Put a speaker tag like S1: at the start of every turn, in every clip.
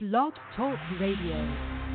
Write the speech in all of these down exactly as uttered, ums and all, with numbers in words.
S1: Blog Talk Radio.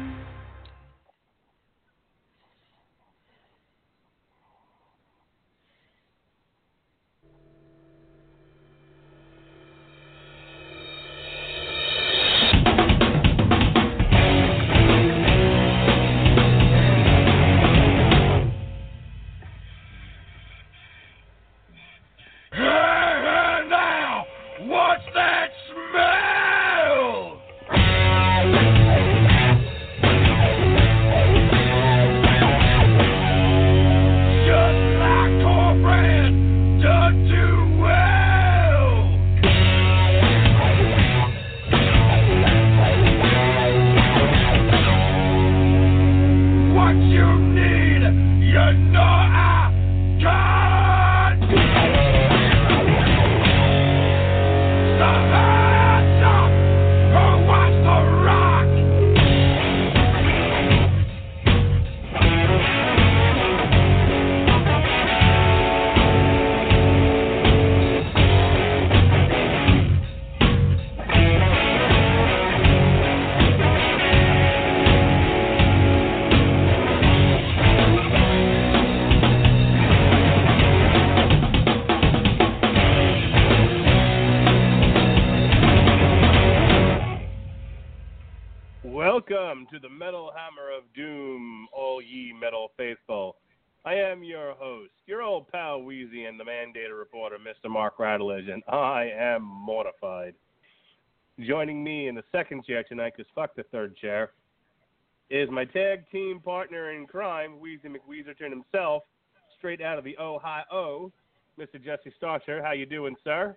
S2: Welcome to the Metal Hammer of Doom, all ye metal faithful. I am your host, your old pal Wheezy, and the mandated reporter, Mister Mark Radulich, and I am mortified. Joining me in the second chair tonight, because fuck the third chair, is my tag team partner in crime, Wheezy McWeezerton himself, straight out of the Ohio, Mister Jesse Starcher. How you doing, sir?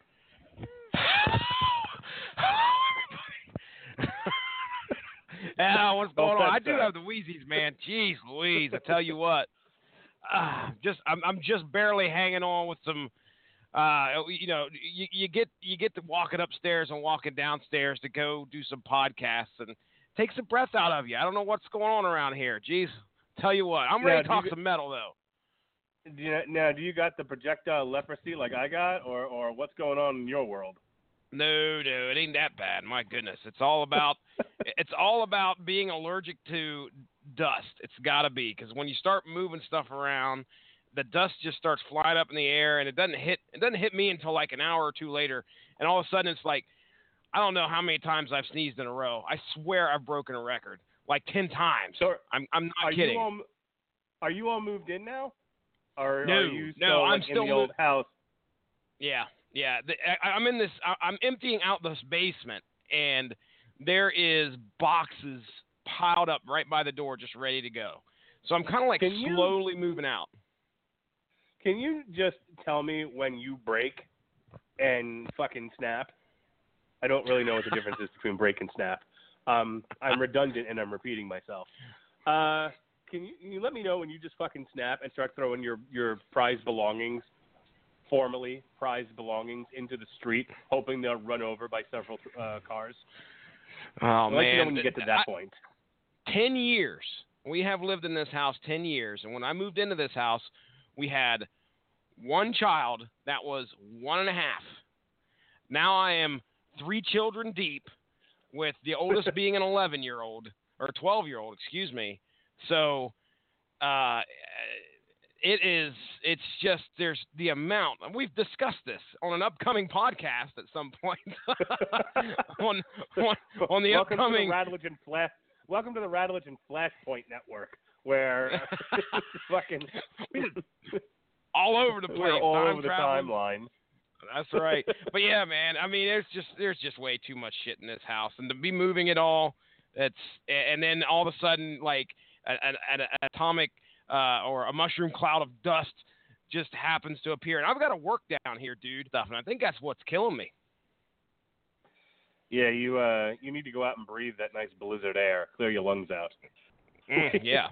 S3: Yeah, what's going on? I do
S2: sir.
S3: have the Wheezies, man. Jeez Louise, I tell you what. Uh, just I'm I'm just barely hanging on with some uh you know, you, you get you get to walking upstairs and walking downstairs to go do some podcasts and takes the breath out of you. I don't know what's going on around here. Jeez. Tell you what, I'm ready
S2: now,
S3: to talk
S2: you,
S3: some metal though.
S2: Do you, now, do you got the projectile leprosy like I got, or or what's going on in your world?
S3: No, no, it ain't that bad. My goodness, it's all about it's all about being allergic to dust. It's got to be, because when you start moving stuff around, the dust just starts flying up in the air, and it doesn't hit it doesn't hit me until like an hour or two later, and all of a sudden it's like I don't know how many times I've sneezed in a row. I swear I've broken a record like ten times.
S2: So
S3: I'm I'm not
S2: are
S3: kidding.
S2: You all, are you all moved in now? Or
S3: no,
S2: are you still
S3: no,
S2: like,
S3: I'm still
S2: in the old
S3: mo-
S2: house?
S3: Yeah. Yeah, the, I, I'm in this. I, I'm emptying out this basement, and there is boxes piled up right by the door, just ready to go. So I'm kind of like
S2: Can you,
S3: slowly moving out.
S2: Can you just tell me when you break and fucking snap? I don't really know what the difference is between break and snap. Um, I'm redundant and I'm repeating myself. Uh, can you, can you let me know when you just fucking snap and start throwing your, your prized belongings? Formerly prized belongings into the street, hoping they'll run over by several uh, cars.
S3: Oh,
S2: I'll
S3: man.
S2: let you know when you get to that
S3: I,
S2: point.
S3: Ten years. We have lived in this house ten years. And when I moved into this house, we had one child that was one and a half. Now I am three children deep, with the oldest being an eleven-year-old, or twelve-year-old, excuse me. So, uh... It is, it's just, there's the amount, and we've discussed this on an upcoming podcast at some point, on, on, on the
S2: welcome
S3: upcoming.
S2: To the Radulich and Flash, welcome to the Radulich and Flashpoint Network, where fucking
S3: all over the place,
S2: we're all
S3: time
S2: over the
S3: traveling.
S2: timeline.
S3: That's right. But yeah, man, I mean, there's just, there's just way too much shit in this house, and to be moving it all, it's, and then all of a sudden, like, an, an, an atomic Uh, or a mushroom cloud of dust just happens to appear. And I've got to work down here, dude, stuff, and I think that's what's killing me.
S2: Yeah, you uh, you need to go out and breathe that nice blizzard air. Clear your lungs out.
S3: Mm, yeah.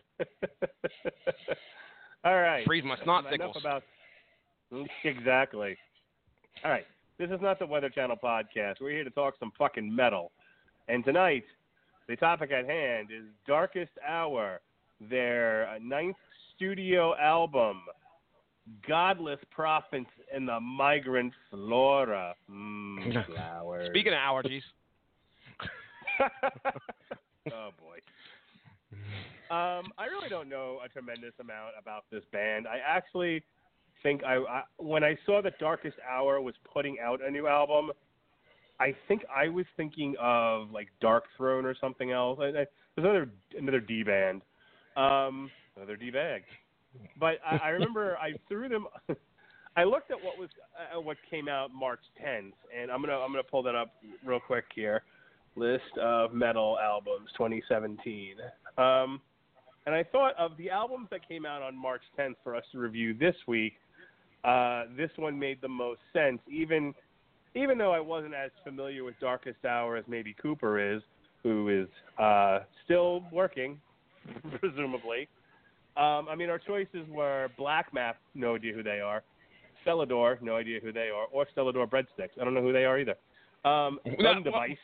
S2: All right.
S3: Freeze my snot
S2: Enough
S3: sickles.
S2: about... Exactly. All right. This is not the Weather Channel podcast. We're here to talk some fucking metal. And tonight, the topic at hand is Darkest Hour, their ninth studio album, Godless Prophets and the Migrant Flora. Mm, flowers.
S3: Speaking of allergies.
S2: Oh boy. Um, I really don't know a tremendous amount about this band. I actually think I, I when I saw that Darkest Hour was putting out a new album, I think I was thinking of like Dark Throne or something else. I, I, there's another another D band, um, another D bag. But I, I remember I threw them. I looked at what was uh, what came out March tenth, and I'm gonna I'm gonna pull that up real quick here. List of metal albums twenty seventeen. Um, and I thought of the albums that came out on March tenth for us to review this week. Uh, this one made the most sense, even even though I wasn't as familiar with Darkest Hour as maybe Cooper is, who is uh, still working, presumably. Um, I mean, our choices were Black Map, no idea who they are. Stellador, no idea who they are. Or Stellador Breadsticks, I don't know who they are either. Um, Gun Device.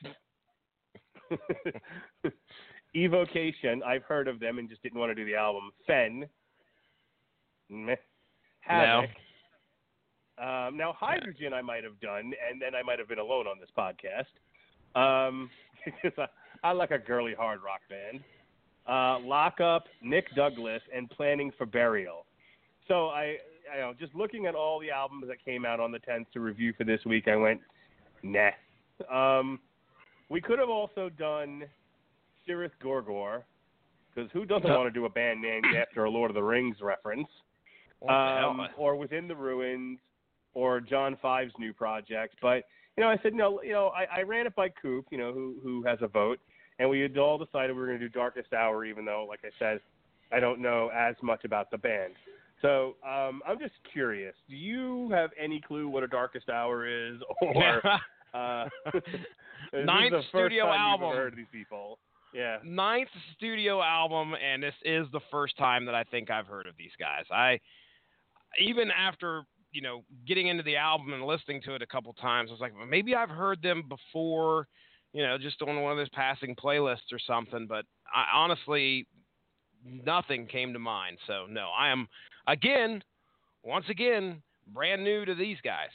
S2: Evocation, I've heard of them and just didn't want to do the album. Fen. Meh. Havoc. No. Um, now, Hydrogen I might have done, and then I might have been alone on this podcast. Um, because I, I like a girly hard rock band. Uh, Lock Up, Nick Douglas, and Planning for Burial. So I, I know, just looking at all the albums that came out on the tenth to review for this week, I went, nah. Um, we could have also done Cirith Gorgor, because who doesn't want to do a band named after a Lord of the Rings reference? Um, or Within the Ruins, or John Five's new project. But, you know, I said, no, you know, I, I ran it by Coop, you know, who who has a vote. And we had all decided we were going to do Darkest Hour, even though, like I said, I don't know as much about the band. So um, I'm just curious. Do you have any clue what a Darkest Hour is? Or uh,
S3: Ninth
S2: this is the first
S3: studio
S2: time
S3: album.
S2: You've ever heard of these people. Yeah.
S3: Ninth studio album, and this is the first time that I think I've heard of these guys. I even after you know getting into the album and listening to it a couple times, I was like, well, maybe I've heard them before. You know, just on one of those passing playlists or something. But I, honestly, nothing came to mind. So, no, I am, again, once again, brand new to these guys.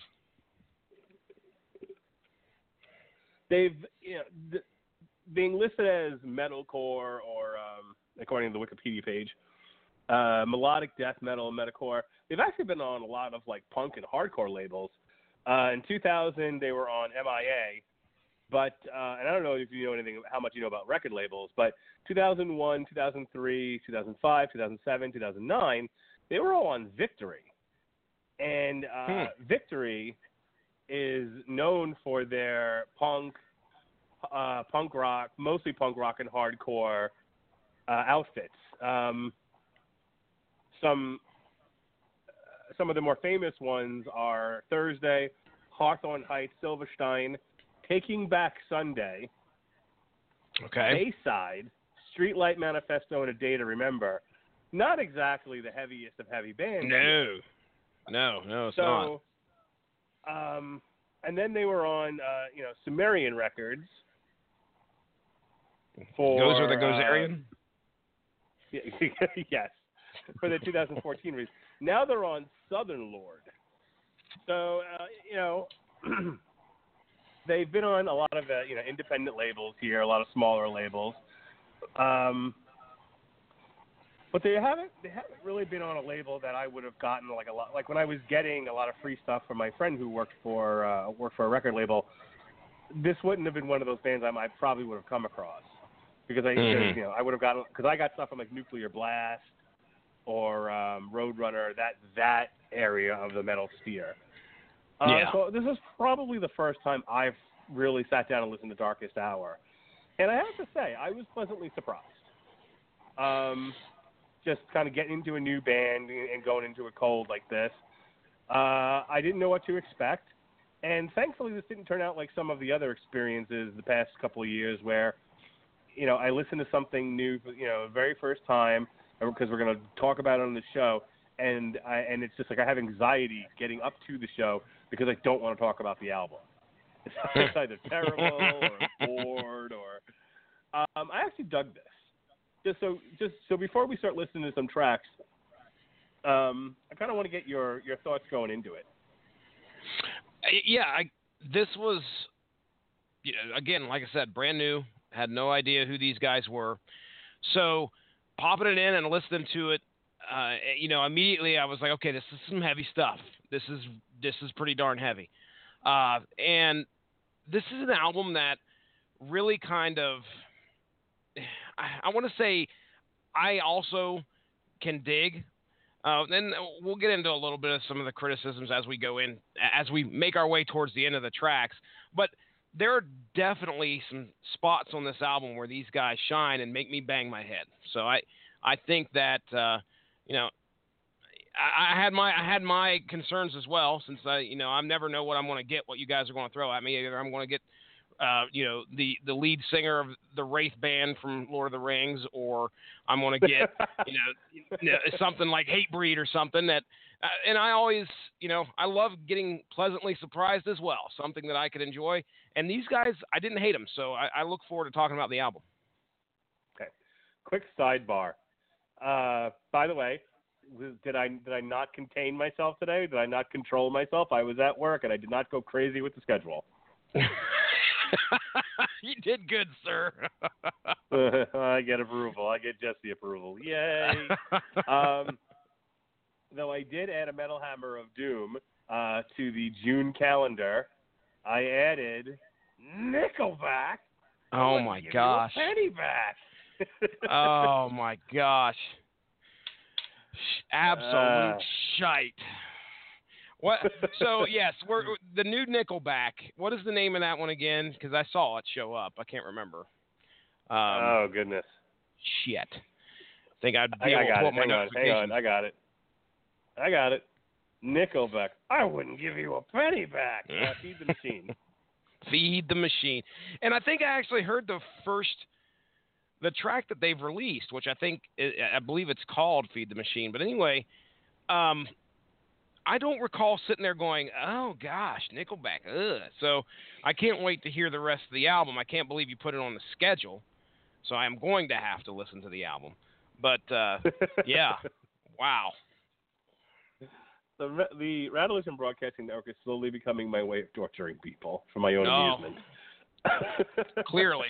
S2: They've, you know, th- being listed as metalcore or, um, according to the Wikipedia page, uh, melodic death metal, metalcore, they've actually been on a lot of, like, punk and hardcore labels. Uh, in two thousand, they were on M I A. But, uh, and I don't know if you know anything, how much you know about record labels, but two thousand one, two thousand three, two thousand five, two thousand seven, two thousand nine, they were all on Victory. And uh, hmm. Victory is known for their punk, uh, punk rock, mostly punk rock and hardcore uh, outfits. Um, some, some of the more famous ones are Thursday, Hawthorne Heights, Silverstein, Taking Back Sunday,
S3: okay,
S2: Bayside, Streetlight Manifesto, and A Day to Remember. Not exactly the heaviest of heavy bands.
S3: No, no, no, it's
S2: so, not. Um, and then they were on, uh, you know, Sumerian Records. For
S3: Gozer the Gozerian?
S2: Uh, yes, for the two thousand fourteen release. Now they're on Southern Lord. So, uh, you know... They've been on a lot of uh, you know independent labels here, a lot of smaller labels, um, but they haven't they haven't really been on a label that I would have gotten like a lot. Like when I was getting a lot of free stuff from my friend who worked for uh, worked for a record label, this wouldn't have been one of those bands I might probably would have come across because I mm-hmm. you know I would have gotten because I got stuff from like Nuclear Blast or um, Roadrunner, that that area of the metal sphere. Uh,
S3: yeah.
S2: So this is probably the first time I've really sat down and listened to Darkest Hour. And I have to say, I was pleasantly surprised. Um, just kind of getting into a new band and going into it cold like this. Uh, I didn't know what to expect. And thankfully, this didn't turn out like some of the other experiences the past couple of years where, you know, I listened to something new, you know, very first time, because we're going to talk about it on the show. And I, and it's just like I have anxiety getting up to the show because I don't want to talk about the album. It's either terrible or bored or. Um, I actually dug this. Just so just so before we start listening to some tracks, um, I kind of want to get your, your thoughts going into it.
S3: Yeah, I, this was, you know, again, like I said, brand new. Had no idea who these guys were. So popping it in and listening to it, uh, you know, immediately I was like, okay, this is some heavy stuff. This is this is pretty darn heavy. Uh, and this is an album that really kind of, I, I want to say, I also can dig. Uh, then we'll get into a little bit of some of the criticisms as we go in, as we make our way towards the end of the tracks. But there are definitely some spots on this album where these guys shine and make me bang my head. So I, I think that uh, you know, I, I had my I had my concerns as well, since I you know I never know what I'm going to get, what you guys are going to throw at me. Either I'm going to get Uh, you know, the, the lead singer of the Wraith band from Lord of the Rings, or I'm going to get, you know, you know, something like Hatebreed or something that, uh, and I always, you know, I love getting pleasantly surprised as well, something that I could enjoy. And these guys, I didn't hate them, so I, I look forward to talking about the album.
S2: Okay. Quick sidebar. Uh, by the way, did I did I not contain myself today? Did I not control myself? I was at work and I did not go crazy with the schedule.
S3: You did good, sir.
S2: I get approval. I get Jesse approval. Yay. um, though I did add a Metal Hammer of Doom uh, to the June calendar, I added Nickelback.
S3: Oh, my gosh.
S2: Penny back.
S3: Oh, my gosh. Absolute uh, shite. What? So yes, we're the new Nickelback. What is the name of that one again? Because I saw it show up. I can't remember. Um,
S2: oh goodness.
S3: Shit. I think I'd be
S2: I,
S3: able
S2: I got
S3: to pull
S2: it.
S3: my
S2: Hang on,
S3: notifications.
S2: hang on. I got it. I got it. Nickelback. I wouldn't give you a penny back. Uh, feed the machine.
S3: Feed the machine. And I think I actually heard the first, the track that they've released, which I think I believe it's called "Feed the Machine." But anyway, um. I don't recall sitting there going, oh, gosh, Nickelback, ugh. So I can't wait to hear the rest of the album. I can't believe you put it on the schedule, so I am going to have to listen to the album. But, uh, yeah, wow.
S2: The, the Rattlevision Broadcasting Network is slowly becoming my way of torturing people for my own
S3: no.
S2: amusement.
S3: Clearly.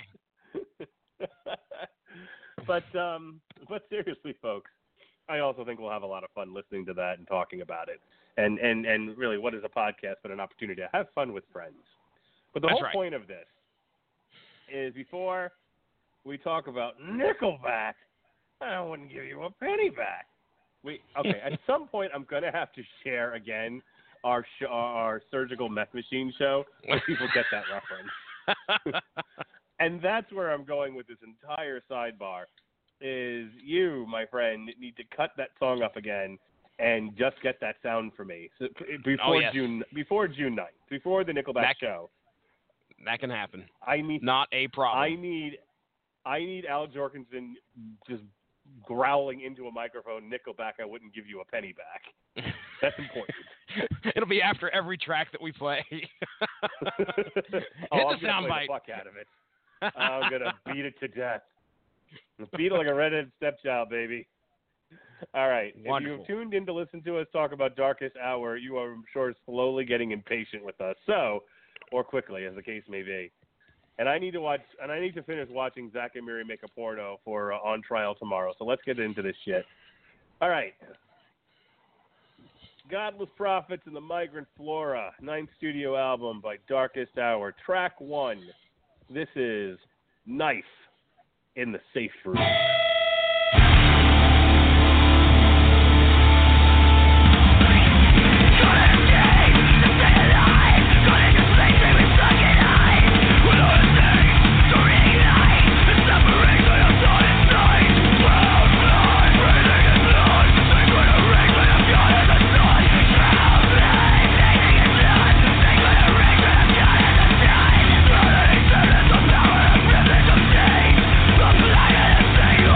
S2: but, um, but seriously, folks, I also think we'll have a lot of fun listening to that and talking about it. And, and, and really, what is a podcast but an opportunity to have fun with friends? But the
S3: That's
S2: whole
S3: right.
S2: point of this is before we talk about Nickelback, I wouldn't give you a penny back. We okay. At some point, I'm going to have to share again our sh- our surgical meth machine show where people get that reference. And that's where I'm going with this entire sidebar. Is you, my friend, need to cut that song up again and just get that sound for me. So before
S3: oh, yes.
S2: June, before June ninth, before the Nickelback
S3: that,
S2: show.
S3: That can happen.
S2: I need
S3: not a problem.
S2: I need, I need Al Jorgensen just growling into a microphone. Nickelback, I wouldn't give you a penny back. That's important.
S3: It'll be after every track that we play. Hit
S2: oh,
S3: the
S2: I'm
S3: soundbite.
S2: Play the fuck out of it. I'm gonna beat it to death. Beat it like a redheaded stepchild, baby. All right.
S3: Wonderful.
S2: If you've tuned in to listen to us talk about Darkest Hour, you are, I'm sure, slowly getting impatient with us. So, or quickly, as the case may be. And I need to watch, and I need to finish watching Zach and Miri make a porno for uh, On Trial tomorrow. So let's get into this shit. All right. Godless Prophets and the Migrant Flora, ninth studio album by Darkest Hour. Track one. This is Knife in the Safe Room.
S4: Say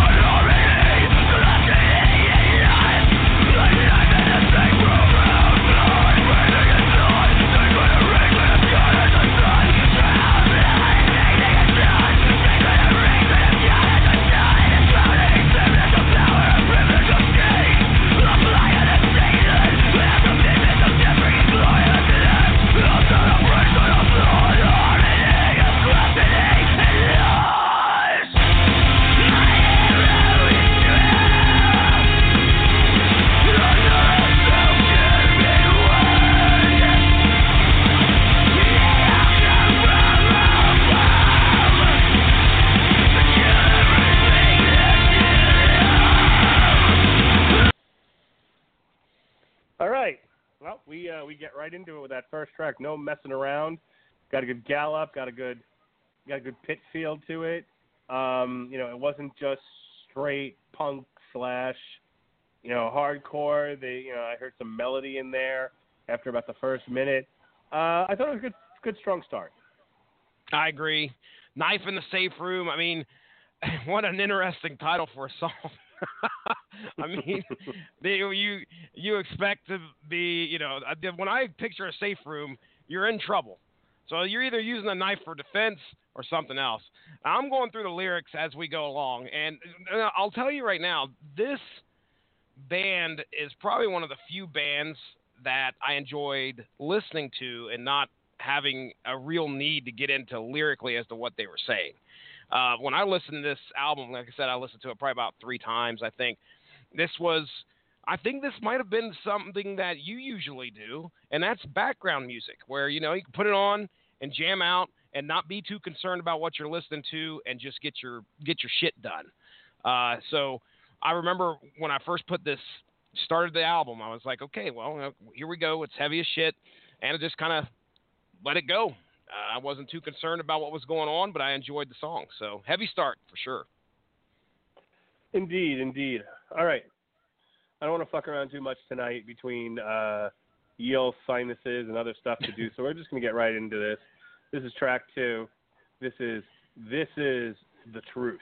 S2: uh, we get right into it with that first track. No messing around. Got a good gallop. Got a good got a good pit feel to it. Um, you know, it wasn't just straight punk slash, you know, hardcore. They, you know, I heard some melody in there after about the first minute. Uh, I thought it was a good, good strong start.
S3: I agree. Knife in the Safe Room. I mean, what an interesting title for a song. I mean, they, you you expect to be, you know, when I picture a safe room, you're in trouble. So you're either using a knife for defense or something else. I'm going through the lyrics as we go along, and I'll tell you right now, this band is probably one of the few bands that I enjoyed listening to and not having a real need to get into lyrically as to what they were saying. Uh, when I listened to this album, like I said, I listened to it probably about three times. I think this was, I think this might have been something that you usually do, and that's background music, where, you know, you can put it on and jam out and not be too concerned about what you're listening to and just get your get your shit done. Uh, so I remember when I first put this, started the album, I was like, okay, well, here we go. It's heavy as shit, and I just kind of let it go. Uh, I wasn't too concerned about what was going on, but I enjoyed the song. So heavy start for sure.
S2: Indeed, indeed. All right. I don't want to fuck around too much tonight between uh, Yale sinuses and other stuff to do, so we're just going to get right into this. This is track two. This is This Is the Truth.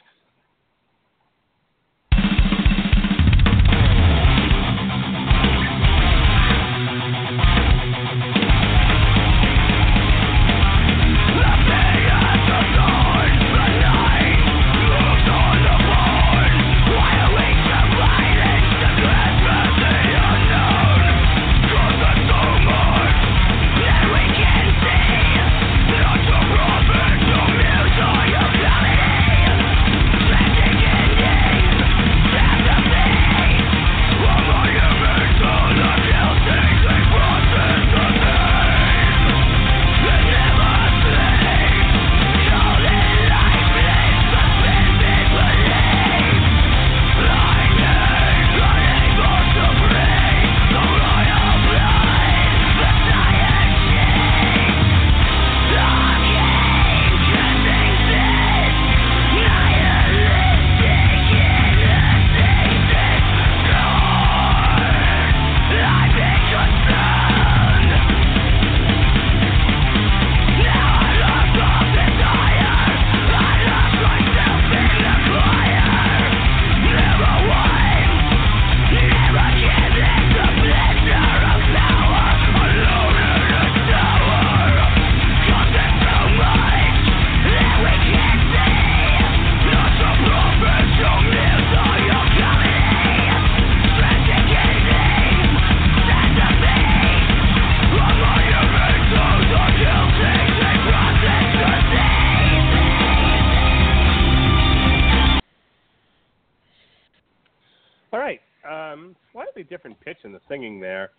S2: Different pitch in the singing there,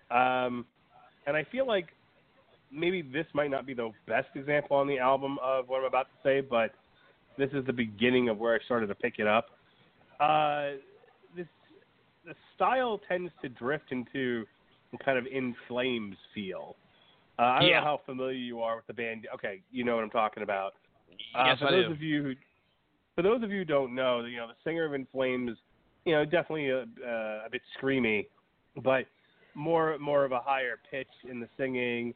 S2: um, and I feel like maybe this might not be the best example on the album of what I'm about to say, but this is the beginning of where I started to pick it up. Uh, this the style tends to drift into kind of In Flames feel. Uh, I don't
S3: yeah.
S2: know how familiar you are with the band. Okay, you know what I'm talking about. Uh,
S3: yes,
S2: for
S3: I
S2: those
S3: do.
S2: of you who, for those of you who don't know, you know the singer of In Flames. You know, definitely a, uh, a bit screamy, but more more of a higher pitch in the singing.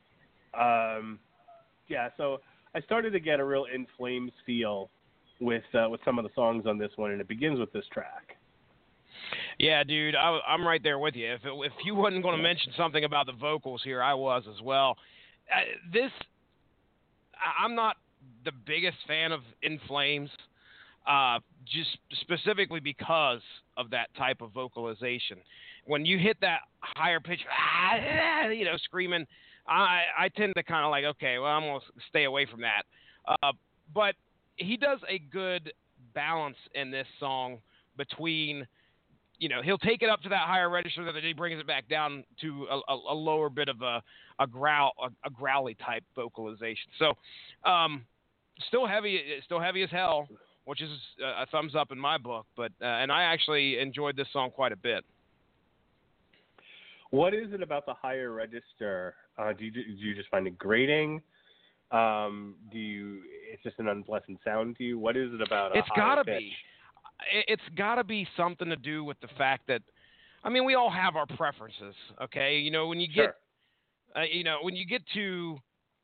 S2: Um, yeah, so I started to get a real In Flames feel with uh, with some of the songs on this one, and it begins with this track.
S3: Yeah, dude, I, I'm right there with you. If it, if you wasn't going to mention something about the vocals here, I was as well. Uh, this, I'm not the biggest fan of In Flames. Uh, just specifically because of that type of vocalization. When you hit that higher pitch, you know, screaming, I, I tend to kind of like, okay, well, I'm going to stay away from that. Uh, but he does a good balance in this song between, you know, he'll take it up to that higher register, that he brings it back down to a, a, a lower bit of a, a growl, a, a growly type vocalization. So, um, still heavy, still heavy as hell, which is a thumbs up in my book, but uh, and I actually enjoyed this song quite a bit.
S2: What is it about the higher register? Uh, do you do you just find it grating? Um, do you? It's just an unpleasant sound to you. What is it about? A
S3: It's
S2: higher
S3: gotta
S2: pitch?
S3: be. It's gotta be something to do with the fact that, I mean, we all have our preferences. Okay, you know, when you get,
S2: Sure.
S3: uh, you know, when you get to,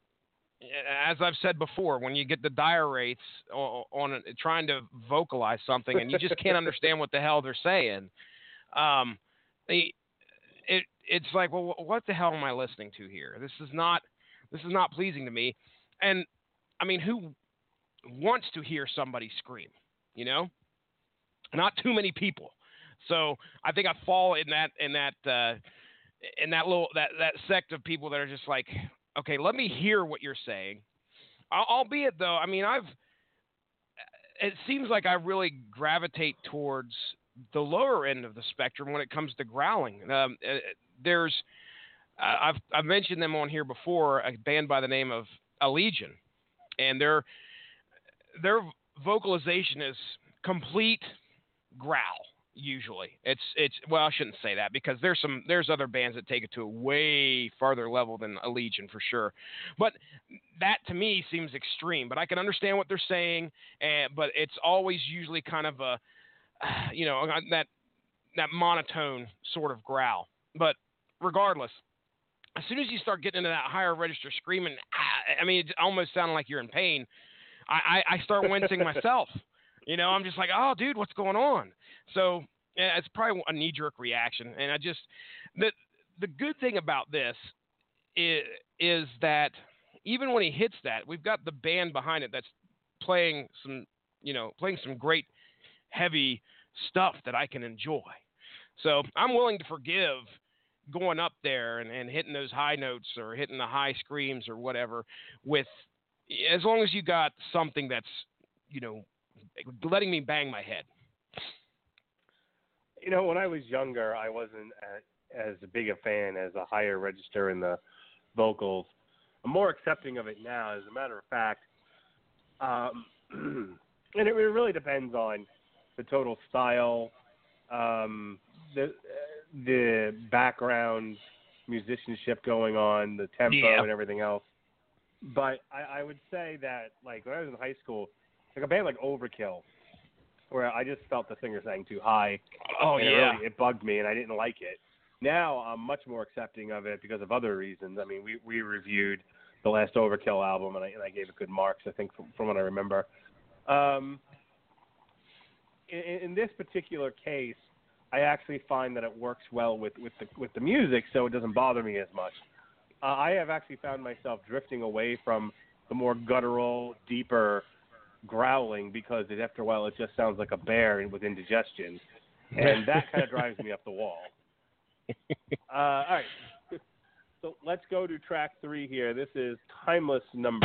S3: as I've said before, when you get the dire rates on, on trying to vocalize something and you just can't understand what the hell they're saying, um, they, it it's like, well, what the hell am I listening to here? This is not this is not pleasing to me. And I mean, who wants to hear somebody scream? You know, not too many people. So I think I fall in that in that uh, in that little that that sect of people that are just like, okay, let me hear what you're saying. Albeit though, I mean, I've it seems like I really gravitate towards the lower end of the spectrum when it comes to growling. Um, uh, there's, uh, I've I've mentioned them on here before, a band by the name of Allegiant, and their their vocalization is complete growl. Usually, it's it's well, I shouldn't say that because there's some there's other bands that take it to a way farther level than Allegiant for sure, but that to me seems extreme. But I can understand what they're saying, and but it's always usually kind of a you know, that that monotone sort of growl. But regardless, as soon as you start getting into that higher register screaming, I mean, it almost sounded like you're in pain. I, I, I start wincing myself. You know, I'm just like, oh, dude, what's going on? So yeah, it's probably a knee-jerk reaction. And I just the the good thing about this is, is that even when he hits that, we've got the band behind it that's playing some, you know, playing some great heavy stuff that I can enjoy. So I'm willing to forgive going up there and, and hitting those high notes or hitting the high screams or whatever with, as long as you got something that's, you know, letting me bang my head.
S2: You know, when I was younger, I wasn't as, as big a fan as a higher register in the vocals. I'm more accepting of it now, as a matter of fact. Um, and it really depends on the total style, um, the the background musicianship going on, the tempo
S3: Yeah.
S2: and everything else. But I, I would say that, like, when I was in high school, like a band like Overkill, where I just felt the singer sang too high.
S3: Oh,
S2: and
S3: yeah.
S2: It, really, it bugged me, and I didn't like it. Now I'm much more accepting of it because of other reasons. I mean, we, we reviewed the last Overkill album, and I, and I gave it good marks, I think, from, from what I remember. Um, in, in this particular case, I actually find that it works well with, with, the, with the music, so it doesn't bother me as much. Uh, I have actually found myself drifting away from the more guttural, deeper growling because it, after a while it just sounds like a bear with indigestion, and that kind of drives me up the wall. Uh, all right, so let's go to track three here. This is Timeless Number.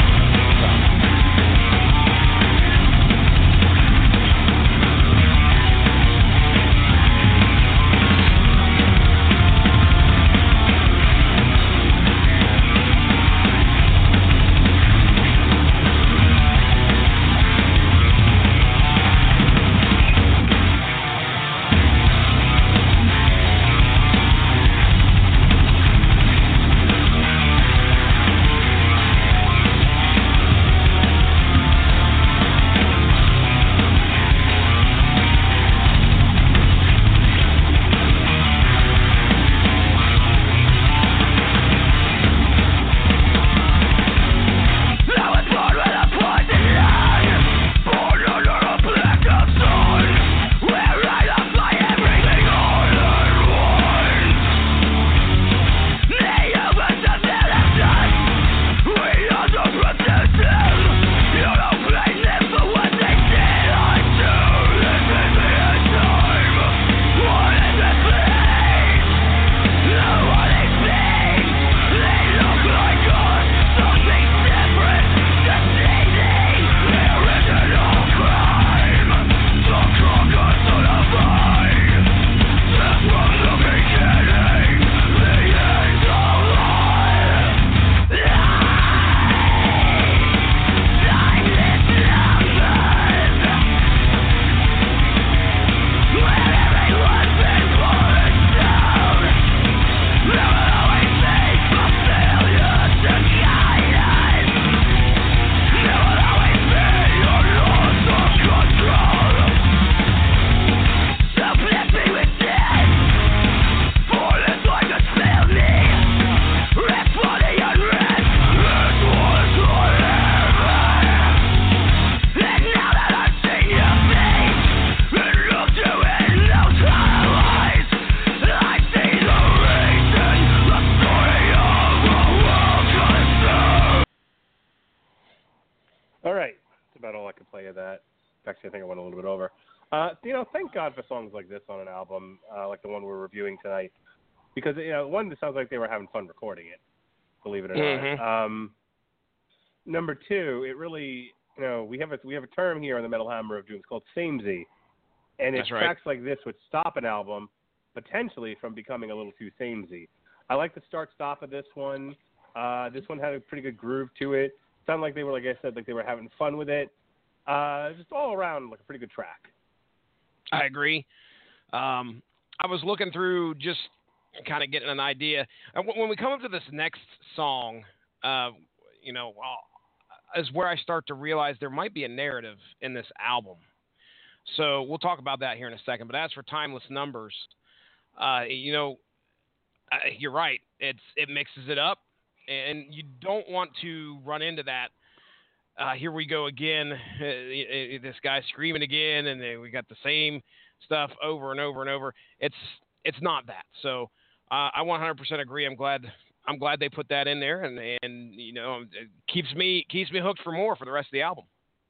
S2: Actually, I think I went a little bit over. Uh, you know, thank God for songs like this on an album, uh, like the one we're reviewing tonight, because you know, one, it sounds like they were having fun recording it. Believe it or
S3: mm-hmm.
S2: not. Um, number two, it really, you know, we have a we have a term here on the Metal Hammer of Doom. It's called samey, and
S3: That's
S2: it,
S3: right.
S2: tracks like this would stop an album potentially from becoming a little too samey. I like the start-stop of this one. Uh, this one had a pretty good groove to it. Sounded like they were, like I said, like they were having fun with it. Uh, just all around, like a pretty good track.
S3: I agree. Um, I was looking through just kind of getting an idea. And when we come up to this next song, uh, you know, is where I start to realize there might be a narrative in this album. So we'll talk about that here in a second. But as for Timeless Numbers, uh, you know, uh, you're right. It's it mixes it up, and you don't want to run into that. Uh, here we go again. Uh, this guy screaming again, and then we got the same stuff over and over and over. It's it's not that. So uh, I one hundred percent agree. I'm glad I'm glad they put that in there, and and you know it keeps me keeps me hooked for more for the rest of the album.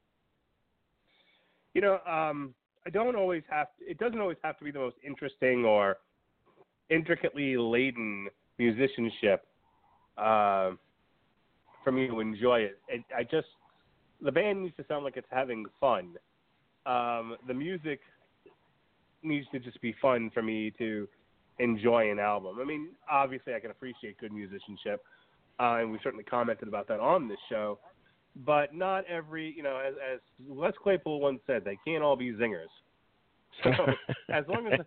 S2: You know, um, I don't always have. To, it doesn't always have to be the most interesting or intricately laden musicianship uh, for me to enjoy it. it. I just the band needs to sound like it's having fun. Um, the music needs to just be fun for me to enjoy an album. I mean, obviously, I can appreciate good musicianship, uh, and we certainly commented about that on this show. But not every, you know, as, as Les Claypool once said, they can't all be zingers. So as long as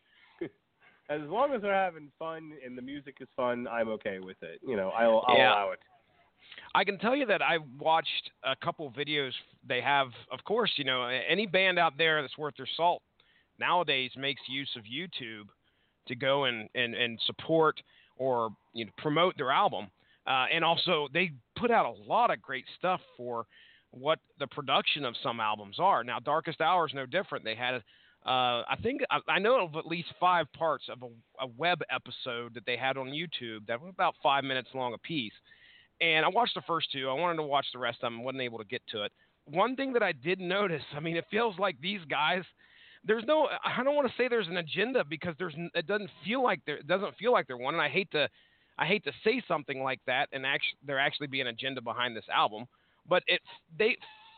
S2: as long as they're having fun and the music is fun, I'm okay with it. You know, I'll, I'll
S3: yeah.
S2: allow it.
S3: I can tell you that I watched a couple videos they have. Of course, you know, any band out there that's worth their salt nowadays makes use of YouTube to go and, and, and support or you know, promote their album. Uh, and also, they put out a lot of great stuff for what the production of some albums are. Now, Darkest Hour is no different. They had, uh, I think, I, I know of at least five parts of a, a web episode that they had on YouTube that were about five minutes long apiece. And I watched the first two. I wanted to watch the rest of them. Wasn't able to get to it. One thing that I did notice, I mean, it feels like these guys, there's no, I don't want to say there's an agenda because there's, it doesn't feel like there, it doesn't feel like there one. And I hate to, I hate to say something like that, and actually, there actually be an agenda behind this album, but it they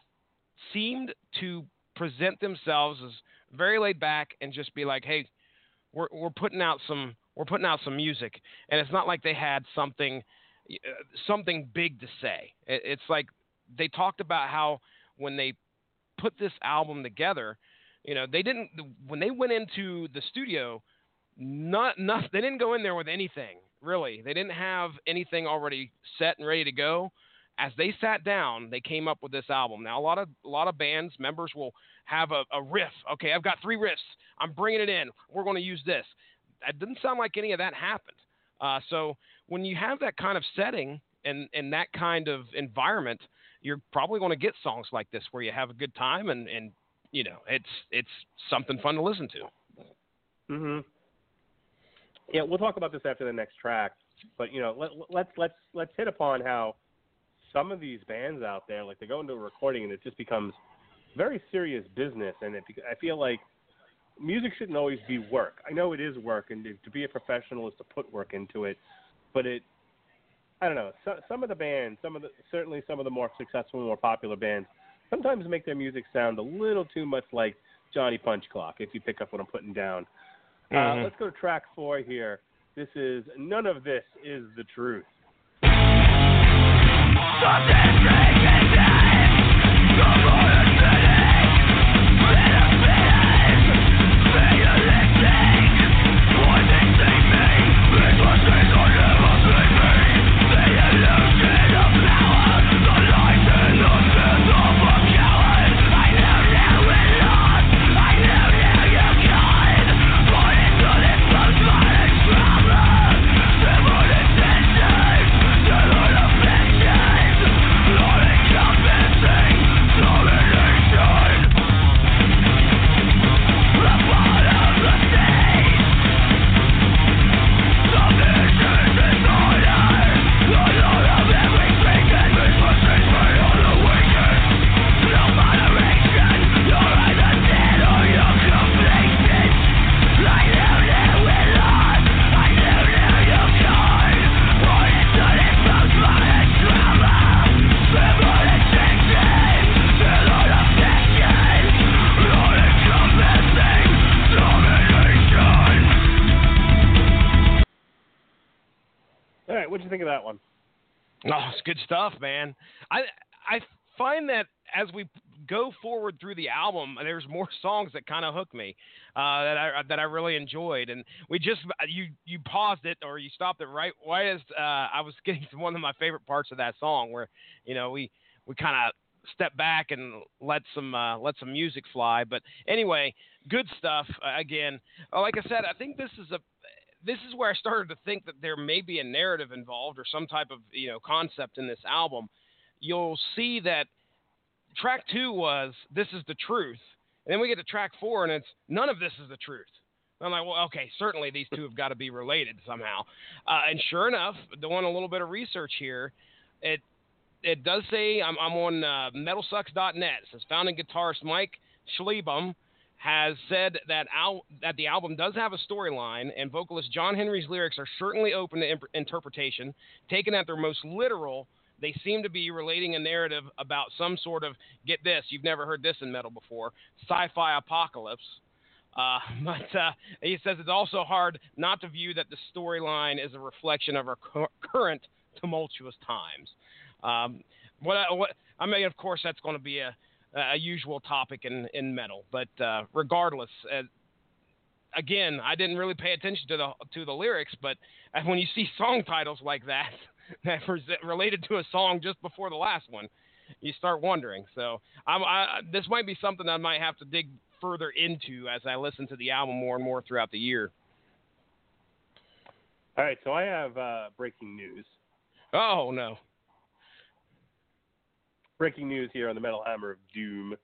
S3: seemed to present themselves as very laid back and just be like, "Hey, we're we're putting out some we're putting out some music," and it's not like they had something uh, something big to say. It, it's like they talked about how when they put this album together, you know, they didn't when they went into the studio, not not they didn't go in there with anything. Really, they didn't have anything already set and ready to go. As they sat down, they came up with this album. Now, a lot of a lot of bands members will have a, a riff. Okay, I've got three riffs. I'm bringing it in. We're going to use this. That didn't sound like any of that happened. Uh, so when you have that kind of setting and, and that kind of environment, you're probably going to get songs like this where you have a good time and, and you know it's it's something fun to listen to.
S2: Mm-hmm. Yeah, we'll talk about this after the next track, but you know, let, let's let's let's hit upon how some of these bands out there, like they go into a recording and it just becomes very serious business, and it, I feel like music shouldn't always be work. I know it is work, and to be a professional is to put work into it, but it, I don't know, so, some of the bands, some of the certainly some of the more successful, more popular bands, sometimes make their music sound a little too much like Johnny Punch Clock. If you pick up what I'm putting down.
S3: Mm-hmm.
S2: Uh, let's go to track four here. This is None of This Is the Truth.
S4: Coming
S2: what'd you think of that one?
S3: Oh, it's good stuff, man. I I find that as we go forward through the album, there's more songs that kind of hook me, uh, that I that I really enjoyed. And we just you you paused it or you stopped it right right as uh, I was getting to one of my favorite parts of that song, where you know we we kind of step back and let some uh, let some music fly. But anyway, good stuff. Uh, again, like I said, I think this is a this is where I started to think that there may be a narrative involved or some type of you know concept in this album. You'll see that track two was "This Is the Truth," and then we get to track four, and it's "None of This Is the Truth." I'm like, well, okay, certainly these two have got to be related somehow. Uh, and sure enough, doing a little bit of research here, it it does say I'm, I'm on uh, metal sucks dot net. It says founding guitarist Mike Schliebum has said that al- that the album does have a storyline, and vocalist John Henry's lyrics are certainly open to imp- interpretation. Taken at their most literal, they seem to be relating a narrative about some sort of, get this, you've never heard this in metal before, sci-fi apocalypse. Uh, but uh, he says it's also hard not to view that the storyline is a reflection of our cu- current tumultuous times. Um, what, I, what I mean, of course, that's going to be a, a usual topic in, in metal. But uh, regardless, uh, again, I didn't really pay attention to the to the lyrics. But when you see song titles like that that related to a song just before the last one, you start wondering. So I'm, I, this might be something I might have to dig further into as I listen to the album more and more throughout the year.
S2: All right, so I have uh, breaking news.
S3: Oh, no.
S2: Breaking news here on the Metal Hammer of Doom.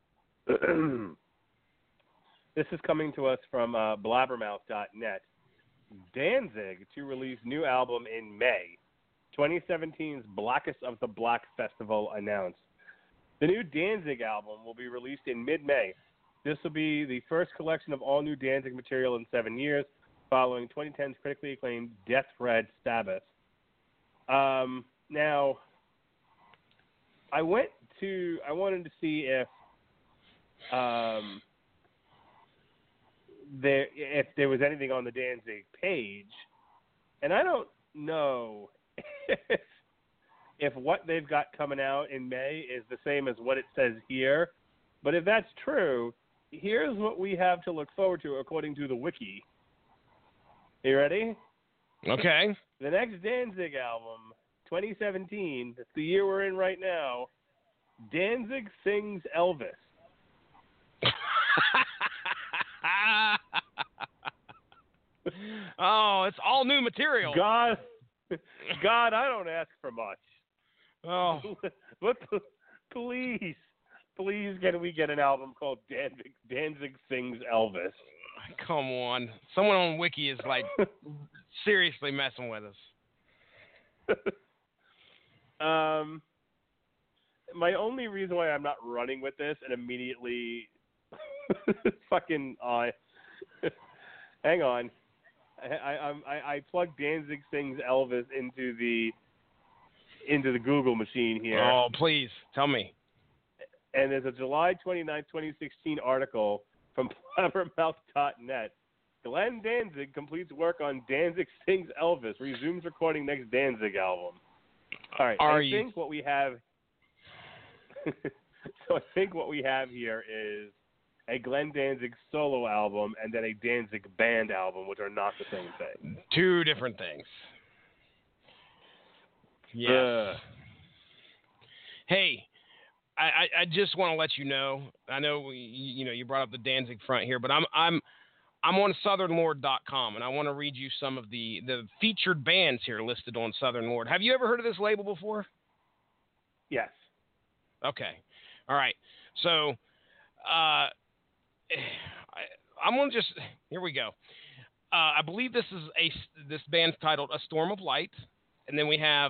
S2: This is coming to us from uh, blabbermouth dot net. Danzig to release new album in May. twenty seventeen's Blackest of the Black Festival announced. The new Danzig album will be released in mid-May. This will be the first collection of all new Danzig material in seven years, following twenty ten's critically acclaimed Death Thread Sabbath. Um, now, I went to, I wanted to see if um, there if there was anything on the Danzig page, and I don't know if, if what they've got coming out in May is the same as what it says here. But if that's true, here's what we have to look forward to according to the wiki. You ready?
S3: Okay.
S2: The next Danzig album, twenty seventeen, that's the year we're in right now, Danzig sings Elvis.
S3: Oh, it's all new material.
S2: God, God, I don't ask for much.
S3: Oh,
S2: But please, please, can we get an album called Danzig, Danzig Sings Elvis?
S3: come on. Someone on Wiki is like seriously messing with us.
S2: um, my only reason why I'm not running with this and immediately fucking uh, hang on. I, I, I, I plugged Danzig Sings Elvis into the into the Google machine here.
S3: Oh, please tell me.
S2: And there's a July twenty-ninth, twenty sixteen article from blabbermouth dot net. Glenn Danzig completes work on Danzig Sings Elvis, resumes recording next Danzig album. All right,
S3: Are
S2: I
S3: you?
S2: think what we have so I think what we have here is a Glenn Danzig solo album and then a Danzig band album, which are not the same thing.
S3: Two different things. Yes.
S2: Ugh.
S3: Hey, I, I, I just want to let you know. I know we, you know you brought up the Danzig front here, but I'm I'm I'm on southern lord dot com, and I want to read you some of the, the featured bands here listed on Southern Lord. Have you ever heard of this label before?
S2: Yes.
S3: Okay. All right. So, uh, I, I'm gonna just here we go. Uh, I believe this is a this band's titled A Storm of Light, and then we have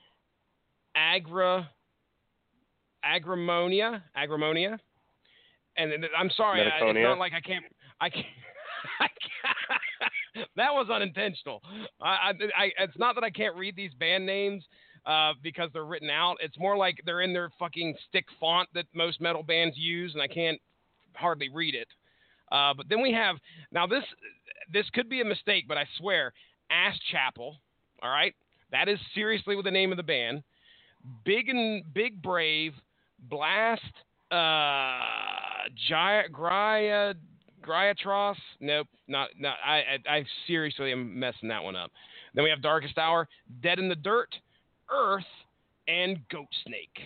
S3: Agra Agrimonia Agrimonia, and then, I'm sorry, I, it's not like I can't I can't. I can't that was unintentional. I, I, I, it's not that I can't read these band names uh, because they're written out. It's more like they're in their fucking stick font that most metal bands use, and I can't hardly read it. Uh, but then we have now this this could be a mistake, but I swear, Ass Chapel. All right, That is seriously the name of the band. Big and Big Brave, Blast, uh, Giant Grya, Gryatros. Nope, not not. I, I I seriously am messing that one up. Then we have Darkest Hour, Dead in the Dirt, Earth, and Goat Snake.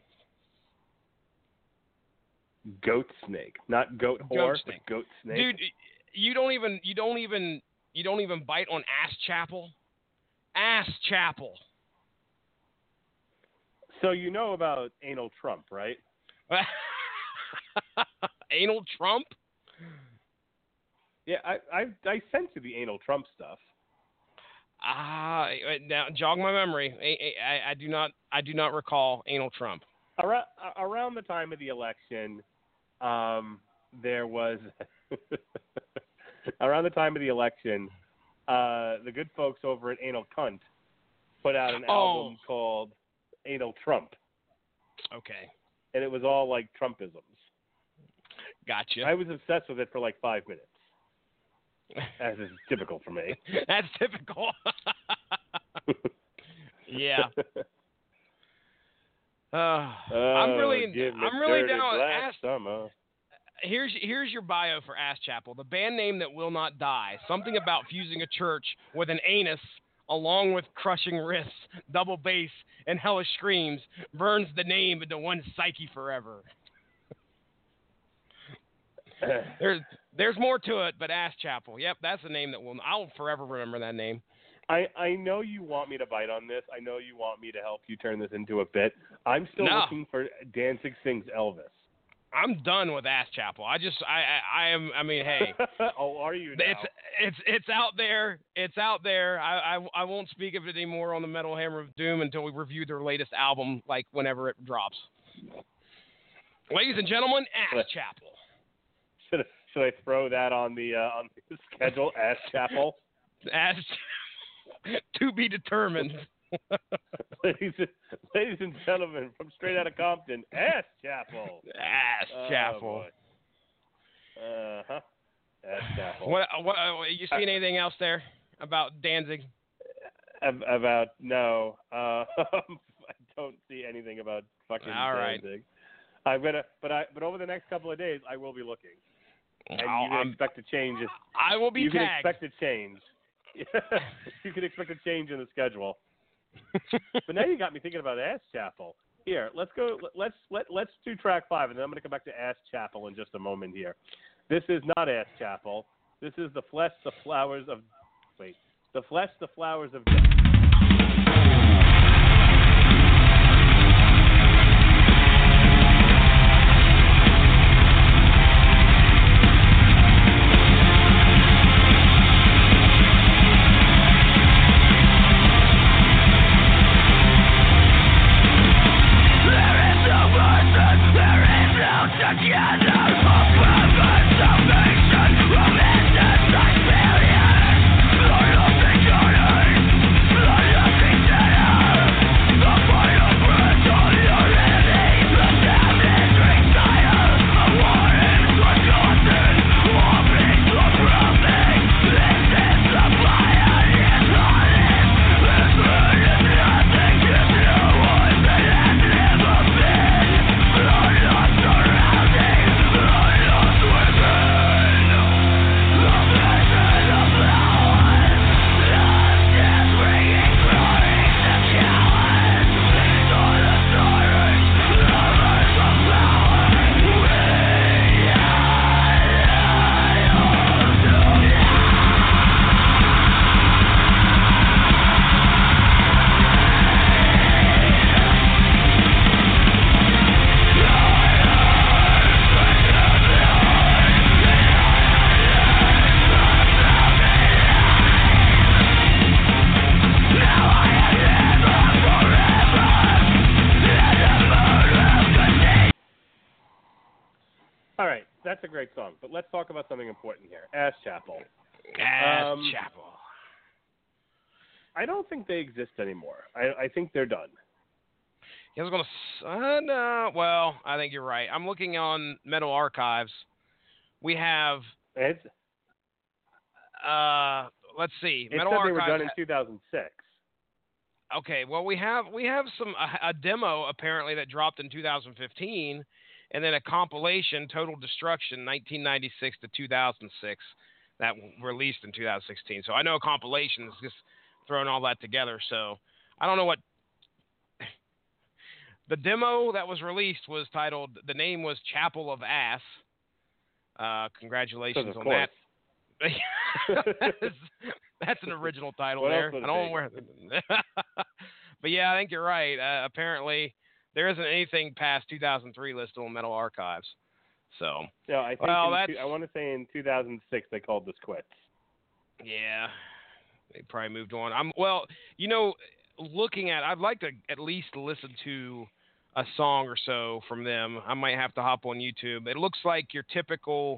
S2: Goat Snake, not goat
S3: Goat
S2: whore,
S3: snake.
S2: but goat snake.
S3: Dude, you don't even you don't even you don't even bite on Ass Chapel. Ass Chapel.
S2: So you know about Anal Trump, right?
S3: Anal Trump?
S2: Yeah, I, I I sent you the Anal Trump stuff.
S3: Ah, uh, now jog my memory. I, I, I do not I do not recall Anal Trump.
S2: Around, around the time of the election, um, there was around the time of the election, uh, the good folks over at Anal Cunt put out an
S3: Oh.
S2: album called Anal Trump,
S3: Okay,
S2: and it was all like Trumpisms.
S3: gotcha.
S2: I was obsessed with it for like five minutes, as is typical for me.
S3: That's typical. Yeah. Uh, I'm really,
S2: Oh, give me
S3: I'm really
S2: dirty
S3: down with
S2: black
S3: Ass.
S2: summer.
S3: Here's here's your bio for Ass Chapel, the band name that will not die. Something about fusing a church with an anus, along with crushing riffs, double bass, and hellish screams, burns the name into one's psyche forever. There's there's more to it, but Ass Chapel. Yep, that's the name that will. I'll forever remember that name.
S2: I, I know you want me to bite on this. I know you want me to help you turn this into a bit. I'm still
S3: No.
S2: looking for Danzig Sings Elvis.
S3: I'm done with Ass Chapel. I just I I, I am. I mean, hey.
S2: Oh, are you now?
S3: It's it's it's out there. It's out there. I, I I won't speak of it anymore on the Metal Hammer of Doom until we review their latest album, like whenever it drops. Ladies and gentlemen, Ass Chapel.
S2: Should I, should I throw that on the uh, on the schedule? Ass Chapel.
S3: Ass to be determined.
S2: ladies, and, ladies and gentlemen, from straight out of Compton, Ass Chapel.
S3: Ass
S2: Oh,
S3: Chapel.
S2: Uh huh. Ass Chapel.
S3: What what you seen anything else there about Danzig?
S2: Ab- About no, uh, I don't see anything about fucking
S3: All right.
S2: Danzig. I'm gonna, but I, but over the next couple of days, I will be looking, and
S3: I'll-
S2: you can
S3: I'm-
S2: expect a change.
S3: I will be
S2: you can
S3: tagged.
S2: expect a change. You can expect a change in the schedule. But now you got me thinking about Ass Chapel. Here, let's go. Let's let let's do track five, and then I'm gonna come back to Ass Chapel in just a moment. Here, this is not Ass Chapel. This is the flesh, the flowers of. Wait, the flesh, the flowers of death. All right, that's a great song, but let's talk about something important here. Ass Chapel.
S3: Ass
S2: Um,
S3: Chapel.
S2: I don't think they exist anymore. I, I think they're done.
S3: I was gonna. s- Uh, no, well, I think you're right. I'm looking on Metal Archives. We have.
S2: It's,
S3: Uh, let's see.
S2: it
S3: Metal
S2: said they
S3: Archives.
S2: were done in
S3: ha-
S2: two thousand six.
S3: okay, well we have we have some a, a demo apparently that dropped in two thousand fifteen, and then a compilation, Total Destruction, nineteen ninety-six to two thousand six, that released in two thousand sixteen. So I know a compilation is just throwing all that together. So I don't know what the demo that was released was titled. The name was Chapel of Ass. Uh, congratulations on that. that's, that's an original title
S2: what
S3: there.
S2: Else would
S3: I don't know where. But yeah, I think you're right. Uh, apparently, there isn't anything past two thousand three listed on Metal Archives. So.
S2: No, I think
S3: well,
S2: in
S3: that's,
S2: two, I want to say in two thousand six they called this quits.
S3: Yeah, they probably moved on. I'm well, you know, looking at. I'd like to at least listen to a song or so from them. I might have to hop on YouTube. It looks like your typical.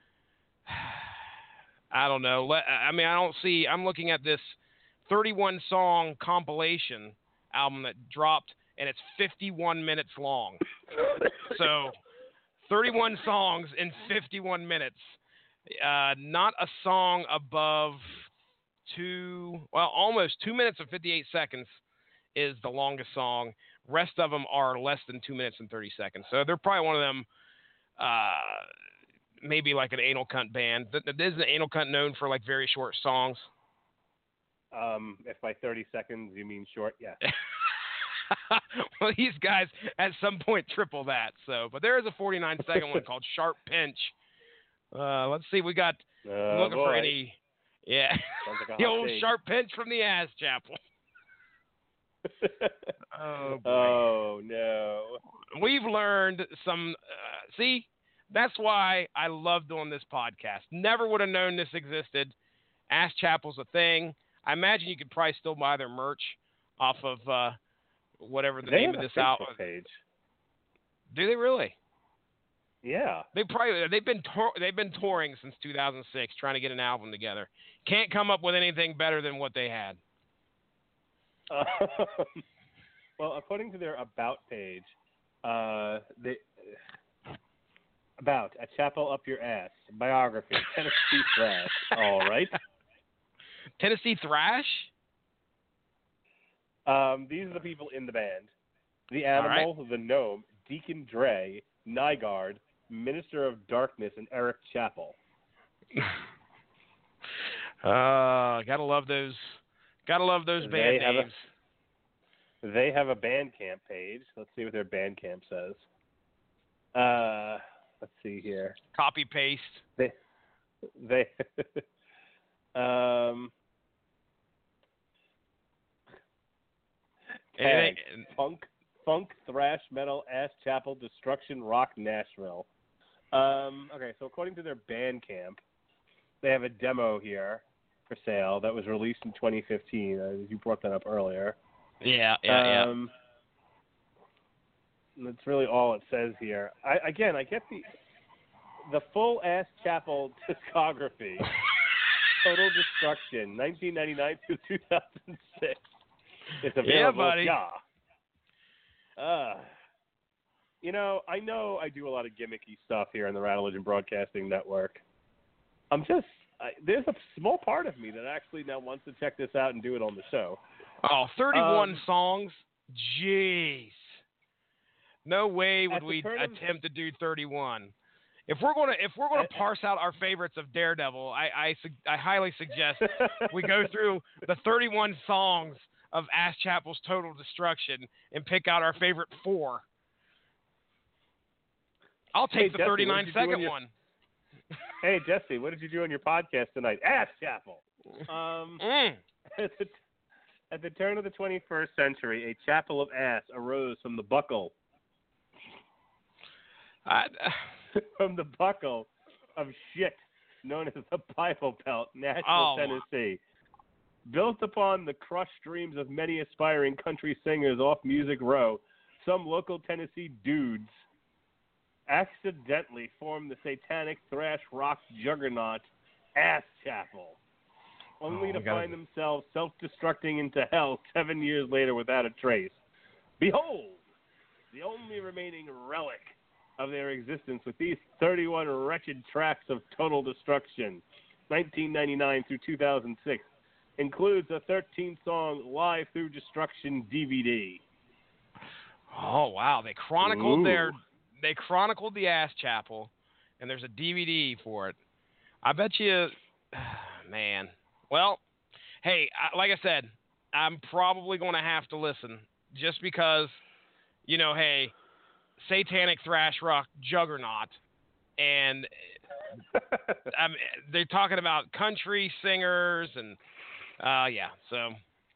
S3: I don't know. I mean, I don't see. I'm looking at this thirty-one song compilation album that dropped, and it's fifty-one minutes long. So, thirty-one songs in fifty-one minutes. Uh, not a song above two. Well, almost two minutes and fifty-eight seconds is the longest song. Rest of them are less than two minutes and thirty seconds. So they're probably one of them. Uh, maybe like an anal cunt band. Isn't an anal cunt known for like very short songs?
S2: Um, if by thirty seconds you mean short, yeah.
S3: Well, these guys at some point triple that. So, but there is a forty-nine second one called Sharp Pinch. Uh, let's see. We got
S2: Uh,
S3: looking
S2: boy.
S3: for any. Yeah,
S2: Like
S3: the old take. Sharp Pinch from the Ass Chapel. Oh boy.
S2: Oh no.
S3: We've learned some. Uh, see. That's why I love doing this podcast. Never would have known this existed. Ass Chapel's a thing. I imagine you could probably still buy their merch off of uh, whatever the
S2: they
S3: name
S2: have
S3: of this
S2: a
S3: album.
S2: page.
S3: Do they really?
S2: Yeah.
S3: They probably they've been tour, they've been touring since two thousand six, trying to get an album together. Can't come up with anything better than what they had.
S2: Um, well, according to their About page, uh, they. About A Chapel Up Your Ass, biography, Tennessee Thrash. All right.
S3: Tennessee Thrash?
S2: Um, these are the people in the band. The Animal, right. The Gnome, Deacon Dre, Nygaard, Minister of Darkness, and Eric Chappell.
S3: uh, gotta love those. Gotta love those band
S2: they
S3: names.
S2: Have a, they have a Bandcamp page. Let's see what their Bandcamp says. Uh... Let's see here.
S3: Copy paste.
S2: They, they, um, tag, funk, funk, thrash, metal, ass chapel, destruction, rock, Nashville. Um, okay, so according to their Bandcamp, they have a demo here for sale that was released in twenty fifteen. Uh, you brought that up earlier.
S3: Yeah, yeah,
S2: um, yeah. That's really all it says here. I, again, I get the the full Ass Chapel discography. Total Destruction, nineteen ninety-nine to two thousand six. It's available.
S3: Yeah, buddy.
S2: Yeah. Uh, you know, I know I do a lot of gimmicky stuff here in the Rattlegion Broadcasting Network. I'm just I, there's a small part of me that actually now wants to check this out and do it on the show.
S3: Oh, thirty-one
S2: um,
S3: songs? Jeez. No way would
S2: the
S3: we
S2: of,
S3: attempt to do thirty-one. If we're gonna if we're gonna
S2: at,
S3: parse out our favorites of Daredevil, I I, I highly suggest we go through the thirty-one songs of Ass Chapel's Total Destruction and pick out our favorite four. I'll take
S2: hey,
S3: the
S2: Jesse,
S3: thirty-nine second
S2: your,
S3: one.
S2: Hey Jesse, what did you do on your podcast tonight? Ass Chapel. Um,
S3: mm.
S2: at, the, at the turn of the twenty-first century, a chapel of ass arose from the buckle.
S3: I,
S2: from the buckle of shit known as the Bible Belt, Nashville,
S3: oh.
S2: Tennessee. Built upon the crushed dreams of many aspiring country singers off Music Row, some local Tennessee dudes accidentally formed the satanic thrash rock juggernaut Ass Chapel, only
S3: oh,
S2: to
S3: gotta...
S2: find themselves self-destructing into hell seven years later without a trace. Behold, the only remaining relic of their existence with these thirty-one wretched tracks of total destruction, nineteen ninety-nine through two thousand six. includes a thirteen-song Live Through Destruction D V D.
S3: Oh wow, they chronicled
S2: Ooh.
S3: their they chronicled the Ass Chapel, and there's a D V D for it. I bet you, man. Well, hey, I, like I said, I'm probably going to have to listen just because, you know, hey, satanic thrash rock juggernaut, and I mean, they're talking about country singers and uh, yeah, so.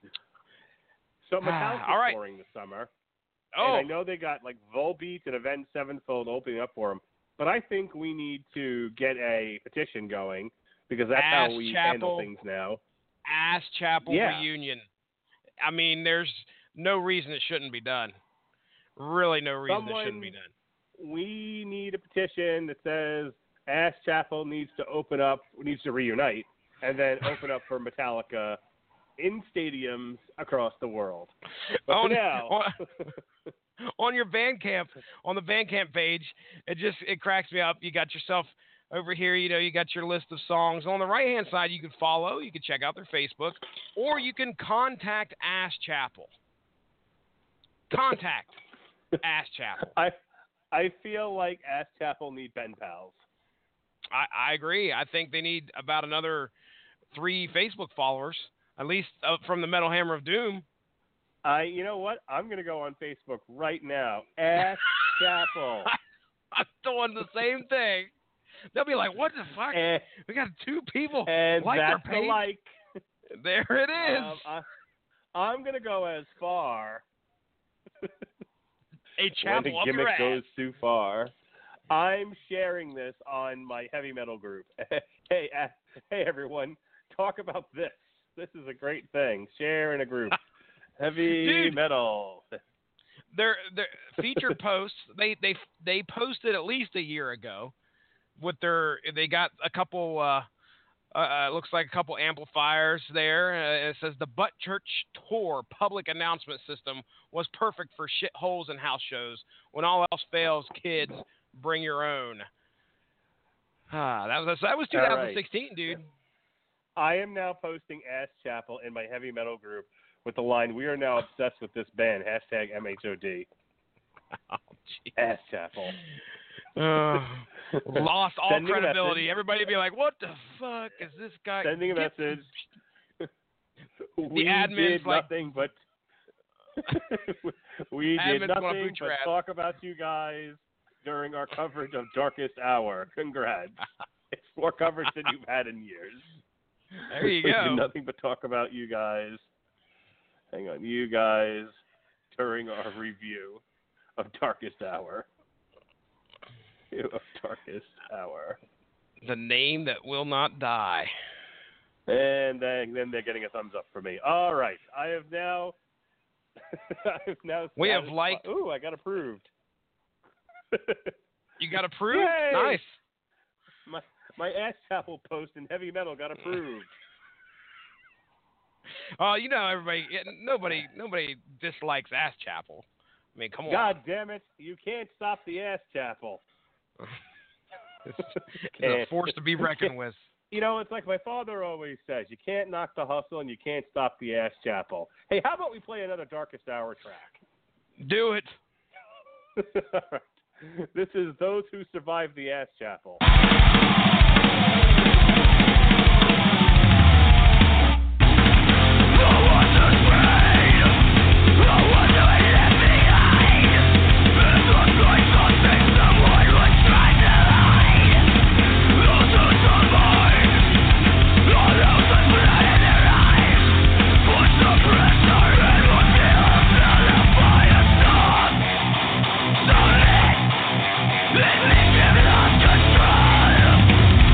S2: So Metallica's
S3: All right.
S2: touring this summer.
S3: Oh,
S2: And I know they got like Volbeat and Avenged Sevenfold opening up for them, but I think we need to get a petition going because that's
S3: Ass
S2: how we
S3: Chapel.
S2: handle things now.
S3: Ass Chapel
S2: Yeah.
S3: reunion. I mean, there's no reason it shouldn't be done. Really, no reason
S2: Someone-
S3: it shouldn't be done.
S2: We need a petition that says Ass Chapel needs to open up, needs to reunite, and then open up for Metallica in stadiums across the world. But
S3: On-
S2: for now,
S3: on, on your Bandcamp, on the Bandcamp page, it just it cracks me up. You got yourself over here, you know, you got your list of songs. On the right-hand side, you can follow, you can check out their Facebook, or you can contact Ass Chapel. Contact Ass Chapel.
S2: I I feel like Ass Chapel need pen pals.
S3: I, I agree. I think they need about another three Facebook followers, at least uh, from the Metal Hammer of Doom.
S2: I, you know what? I'm going to go on Facebook right now. Ass Chapel.
S3: I'm doing the same thing. They'll be like, "What the fuck?
S2: And,
S3: We got two people
S2: and
S3: like our
S2: that's the
S3: page."
S2: like.
S3: There it is.
S2: Um, I, I'm going to go as far.
S3: A
S2: When
S3: chapel
S2: the
S3: up your
S2: gimmick
S3: ass.
S2: goes too far. I'm sharing this on my heavy metal group. hey, uh, hey, everyone, talk about this. This is a great thing. Share in a group. Heavy
S3: Dude.
S2: metal.
S3: Their their feature posts. They they they posted at least a year ago with their. They got a couple. Uh, uh, looks like a couple amplifiers there. Uh, it says the Butt Church Tour public announcement system was perfect for shitholes and house shows. When all else fails, kids, bring your own. Ah, that was that was
S2: All right.
S3: twenty sixteen, dude.
S2: I am now posting Ass Chapel in my heavy metal group with the line, "We are now obsessed with this band." Hashtag M H O D.
S3: Oh, geez.
S2: Ass Chapel.
S3: Uh, lost all
S2: Sending a
S3: credibility.
S2: message.
S3: Everybody be like, "What the fuck is this guy?"
S2: Sending a
S3: Get-
S2: message. we
S3: admin's
S2: did
S3: like-
S2: nothing but we
S3: Admin's
S2: did
S3: gonna
S2: nothing
S3: boot your
S2: but
S3: ass.
S2: talk about you guys during our coverage of Darkest Hour. Congrats. It's more coverage than you've had in years.
S3: There you
S2: We
S3: go.
S2: did nothing but talk about you guys. Hang on, you guys during our review of Darkest Hour. Of Darkest Hour.
S3: The name that will not die.
S2: And then, then they're getting a thumbs up for me. All right, I have now. I have now.
S3: We have
S2: satisfied-
S3: liked-
S2: Ooh, I got approved.
S3: You got approved?
S2: Yay!
S3: Nice.
S2: my my Ass Chapel post in heavy metal got approved.
S3: Oh, you know everybody. yeah, Nobody, nobody dislikes Ass Chapel. I mean, come on.
S2: God damn it! You can't stop the Ass Chapel.
S3: It's a force to be reckoned with.
S2: You know, it's like my father always says: you can't knock the hustle, and you can't stop the Ass Chapel. Hey, how about we play another Darkest Hour track?
S3: Do it.
S2: All right. This is Those Who Survived the Ass Chapel.
S4: Control.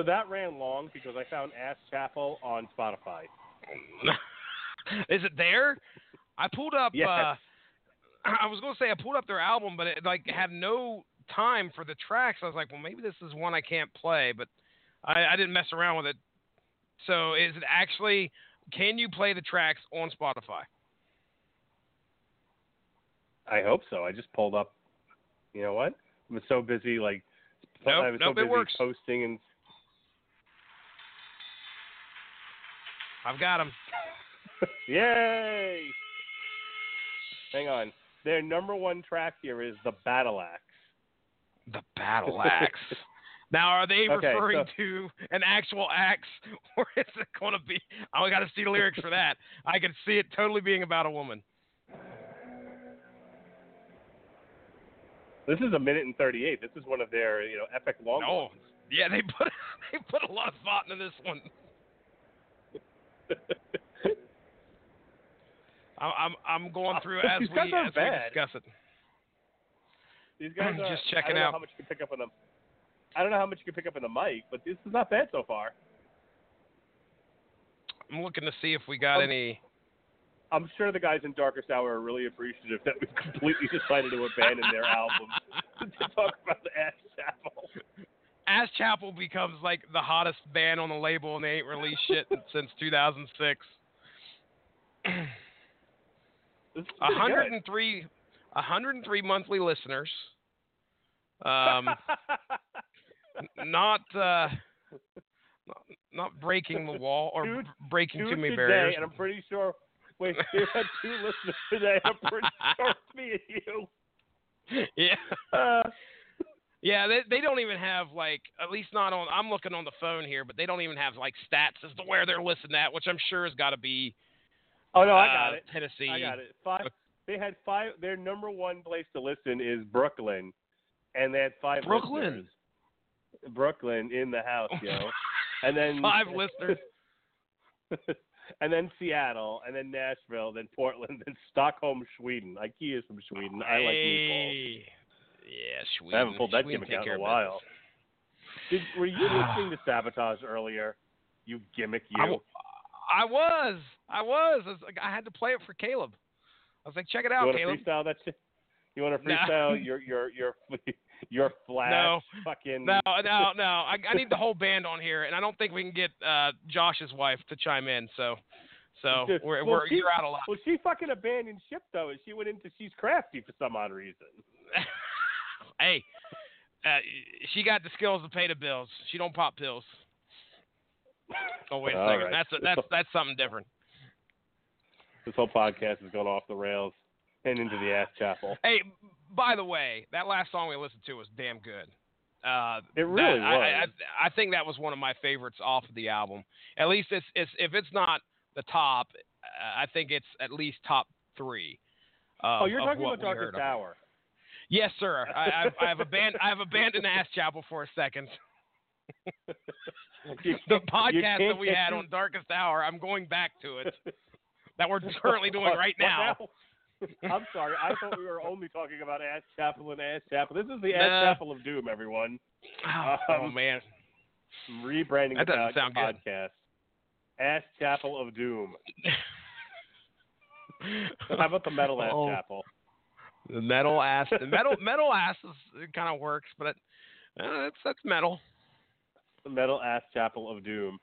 S2: that ran long because I found Ass Chapel on Spotify.
S3: Is it there? I pulled up.
S2: Yes.
S3: Uh, I was going to say I pulled up their album, but it like had no time for the tracks. I was like, well, maybe this is one I can't play, but I, I didn't mess around with it. So is it actually? Can you play the tracks on Spotify?
S2: I hope so. I just pulled up. You know what? I was so busy, like
S3: nope,
S2: I was
S3: nope,
S2: so busy
S3: it works.
S2: posting and.
S3: I've got them.
S2: Yay! Hang on. Their number one track here is the Battle Axe.
S3: The Battle Axe. Now, are they
S2: Okay,
S3: referring
S2: so,
S3: to an actual axe, or is it going to be? I got to see the lyrics for that. I can see it totally being about a woman.
S2: This is a minute and thirty-eight. This is one of their, you know, epic long
S3: Oh,
S2: ones.
S3: yeah, they put they put a lot of thought into this one. I'm I'm going through as
S2: These
S3: we
S2: guys aren't
S3: as we
S2: bad.
S3: discuss it.
S2: These guys are
S3: Just checking
S2: I don't know
S3: out.
S2: how much you can pick up on them. I don't know how much you can pick up in the mic, but this is not bad so far.
S3: I'm looking to see if we got
S2: Um,
S3: any.
S2: I'm sure the guys in Darkest Hour are really appreciative that we completely decided to abandon their album to talk about the Ass Chapel.
S3: Ass Chapel becomes like the hottest band on the label, and they ain't released shit since two thousand six.
S2: This is
S3: one
S2: pretty
S3: hundred
S2: good.
S3: three, one hundred three monthly listeners. Um, not, uh, not not breaking the wall or
S2: Two-
S3: breaking
S2: two
S3: too many
S2: today,
S3: barriers.
S2: and I'm pretty sure. Wait, we had two listeners today. I'm pretty sure it's me and you.
S3: Yeah.
S2: Uh,
S3: Yeah, they they don't even have like, at least not on. I'm looking on the phone here, but they don't even have like stats as to where they're listening at, which I'm sure has got to be.
S2: oh no, I
S3: uh,
S2: got it.
S3: Tennessee.
S2: I got it. Five. They had five. Their number one place to listen is Brooklyn, and they had five.
S3: Brooklyn.
S2: listeners. Brooklyn in the house, yo. And then
S3: Five listeners.
S2: And then Seattle, and then Nashville, then Portland, then Stockholm, Sweden. IKEA is from Sweden. I like meatballs.
S3: Hey. Yeah, Sweden.
S2: I haven't pulled that
S3: Sweden
S2: gimmick
S3: take
S2: out
S3: care
S2: in a
S3: of
S2: while. Did, were you listening to Sabotage earlier? You gimmick, you.
S3: I, w- I was. I was. I was like, I had to play it for Caleb. I was like, check it out,
S2: you want
S3: Caleb.
S2: to freestyle that shit? You want to
S3: No.
S2: freestyle your your your your flash
S3: No.
S2: fucking?
S3: No, no, no. I, I need the whole band on here, and I don't think we can get uh, Josh's wife to chime in. So, so
S2: Dude,
S3: we're,
S2: well,
S3: we're
S2: she-
S3: you're out a lot.
S2: Well, she fucking abandoned ship though, and she went into She's Crafty for some odd reason.
S3: Hey, uh, she got the skills to pay the bills. She don't pop pills. Oh wait a
S2: All
S3: second.
S2: right.
S3: That's a, that's that's something different.
S2: This whole podcast has gone off the rails and into the Ass Chapel.
S3: Hey, by the way, that last song we listened to was damn good. Uh,
S2: It really
S3: that, I, I,
S2: was.
S3: I think that was one of my favorites off of the album. At least it's, it's if it's not the top, uh, I think it's at least top three. Of,
S2: oh, you're
S3: of
S2: talking
S3: what
S2: about
S3: we heard
S2: Darkest
S3: of it.
S2: Hour.
S3: Yes, sir. I, I've, I've abandoned I've abandoned Ass Chapel for a second.
S2: You
S3: The
S2: can't-
S3: podcast
S2: you
S3: that
S2: can't
S3: we
S2: get
S3: had
S2: too-
S3: on Darkest Hour, I'm going back to it. That we're currently doing right
S2: What
S3: now.
S2: I'm sorry. I thought we were only talking about Ass Chapel and Ass Chapel. This is the
S3: Nah.
S2: Ass Chapel of Doom, everyone.
S3: Oh, oh,
S2: Um,
S3: man,
S2: Rebranding
S3: That
S2: the
S3: doesn't
S2: pod-
S3: sound good.
S2: podcast. Ass Chapel of Doom. How about the Metal Ass
S3: Oh.
S2: Chapel?
S3: The metal ass, the metal metal ass is, it kind of works, but it, uh, that's that's metal.
S2: The Metal Ass Chapel of Doom.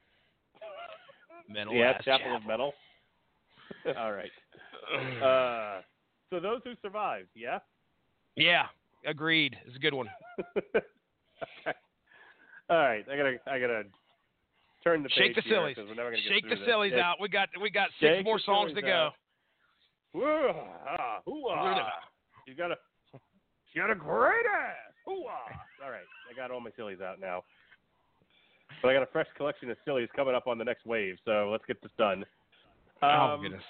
S3: Metal
S2: The Ass
S3: ass
S2: Chapel of Metal? All right. Uh, so those who survived, yeah?
S3: Yeah, agreed. It's a good one.
S2: Okay. All right, I gotta, I gotta turn the
S3: Shake
S2: page
S3: the
S2: here,
S3: sillies.
S2: 'cause we're never gonna get
S3: Shake
S2: through
S3: the
S2: this.
S3: sillies
S2: Shake-
S3: out. We got we got six
S2: Shake
S3: more
S2: the
S3: songs to
S2: sillies
S3: go.
S2: out. Woo-ah, hoo-ah. You got a, you got a great ass. Hoo-ah. All right, I got all my sillies out now, but I got a fresh collection of sillies coming up on the next wave. So let's get this done.
S3: Oh
S2: Um,
S3: goodness.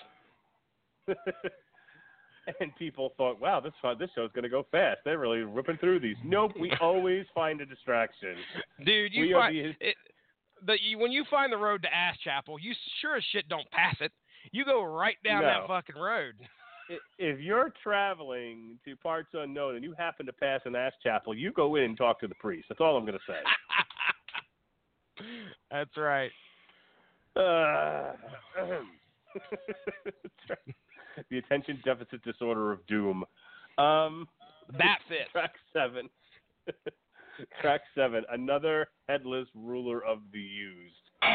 S2: And people thought, wow, this this show's going to go fast. They're really ripping through these. Nope, we always find a distraction.
S3: Dude, you
S2: we are
S3: find
S2: the,
S3: it, the you, when you find the road to Ass Chapel, you sure as shit don't pass it. You go right down
S2: No.
S3: that fucking road.
S2: if you're traveling to parts unknown and you happen to pass an Ass Chapel, you go in and talk to the priest. That's all I'm going to say.
S3: That's right.
S2: Uh, the attention deficit disorder of doom. Um,
S3: That fits.
S2: track seven. Track seven. Another headless ruler of the used.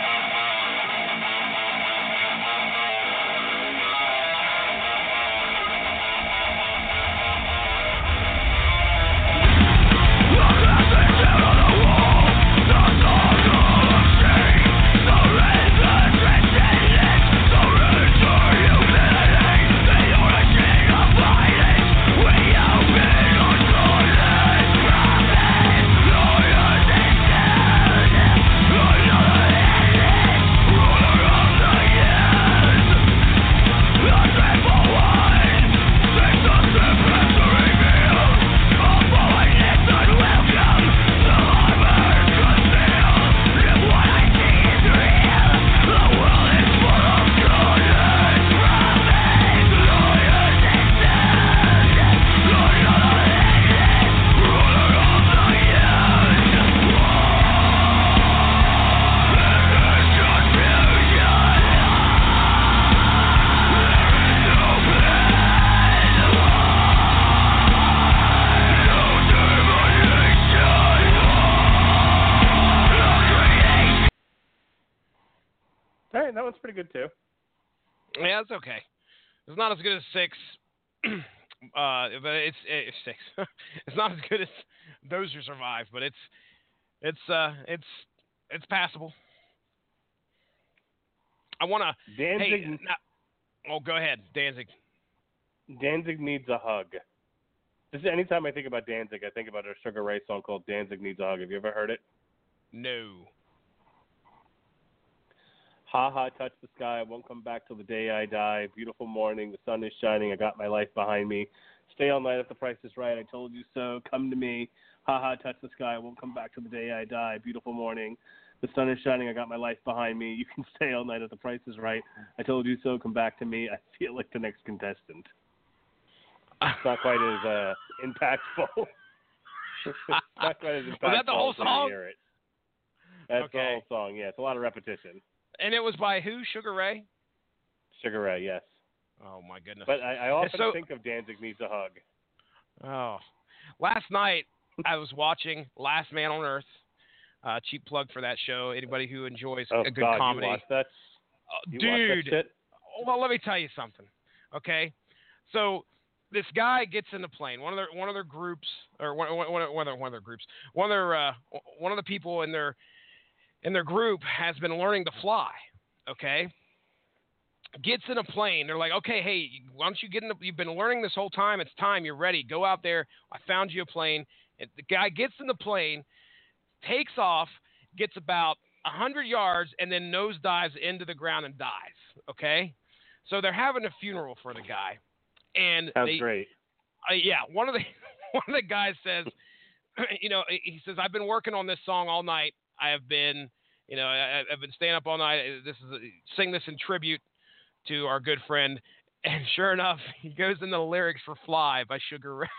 S2: All right, that one's pretty good too.
S3: Yeah, it's okay. It's not as good as six, uh, but it's, it's six. It's not as good as Those Who Survive, but it's it's uh it's it's passable. I want to.
S2: Danzig,
S3: Hey, now, oh, go ahead, Danzig.
S2: Danzig Needs a Hug. This is anytime I think about Danzig, I think about a Sugar Ray song called Danzig Needs a Hug. Have you ever heard it?
S3: No.
S2: Ha ha, touch the sky, I won't come back till the day I die. Beautiful morning, the sun is shining, I got my life behind me. Stay all night if the price is right, I told you so, come to me. Ha ha, touch the sky, I won't come back till the day I die. Beautiful morning, the sun is shining, I got my life behind me. You can stay all night if the price is right. I told you so, come back to me. I feel like the next contestant. It's not quite as uh, impactful. Not quite as impactful.
S3: Was that the whole
S2: when you
S3: song?
S2: hear it. That's
S3: Okay.
S2: the whole song, yeah. It's a lot of repetition.
S3: And it was by who? Sugar Ray?
S2: Sugar Ray, yes.
S3: Oh, my goodness.
S2: But I, I often
S3: so,
S2: think of Danzig Needs a Hug.
S3: Oh. Last night, I was watching Last Man on Earth. Uh, cheap plug for that show. Anybody who enjoys
S2: Oh,
S3: a good
S2: God,
S3: comedy.
S2: you watch that?
S3: Uh,
S2: You
S3: dude.
S2: watch that shit?
S3: Well, let me tell you something. Okay? So this guy gets in the plane. One of their one of their groups, or one, one, one, of, one, of, their, one of their groups, one of their uh, one of the people in their in their group has been learning to fly. Okay, gets in a plane. They're like, okay, hey, why don't you get in? The, you've been learning this whole time. It's time. You're ready. Go out there. I found you a plane. And the guy gets in the plane, takes off, gets about a hundred yards, and then nosedives into the ground and dies. Okay, so they're having a funeral for the guy. And
S2: Sounds
S3: they,
S2: great.
S3: Uh, yeah, one of the one of the guys says, you know, he says, I've been working on this song all night. I have been, you know, I, I've been staying up all night. This is a, sing this in tribute to our good friend. And sure enough, he goes into the lyrics for "Fly" by Sugar Ray.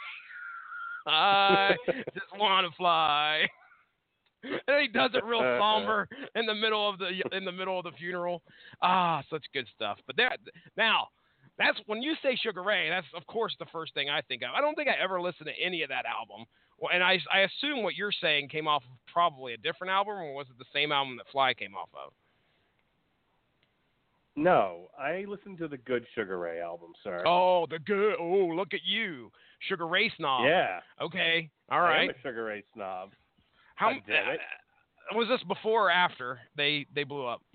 S3: I just want to fly. And he does it real somber in the middle of the in the middle of the funeral. Ah, such good stuff. But that now. That's when you say Sugar Ray, that's of course the first thing I think of. I don't think I ever listened to any of that album. Well, and I, I assume what you're saying came off of probably a different album, or was it the same album that Fly came off of?
S2: No, I listened to the good Sugar Ray album, sir.
S3: Oh, the good. Oh, look at you, Sugar Ray snob.
S2: Yeah.
S3: Okay. All right.
S2: I am a Sugar Ray snob.
S3: How
S2: God damn it.
S3: Uh, was this before or after they they blew up?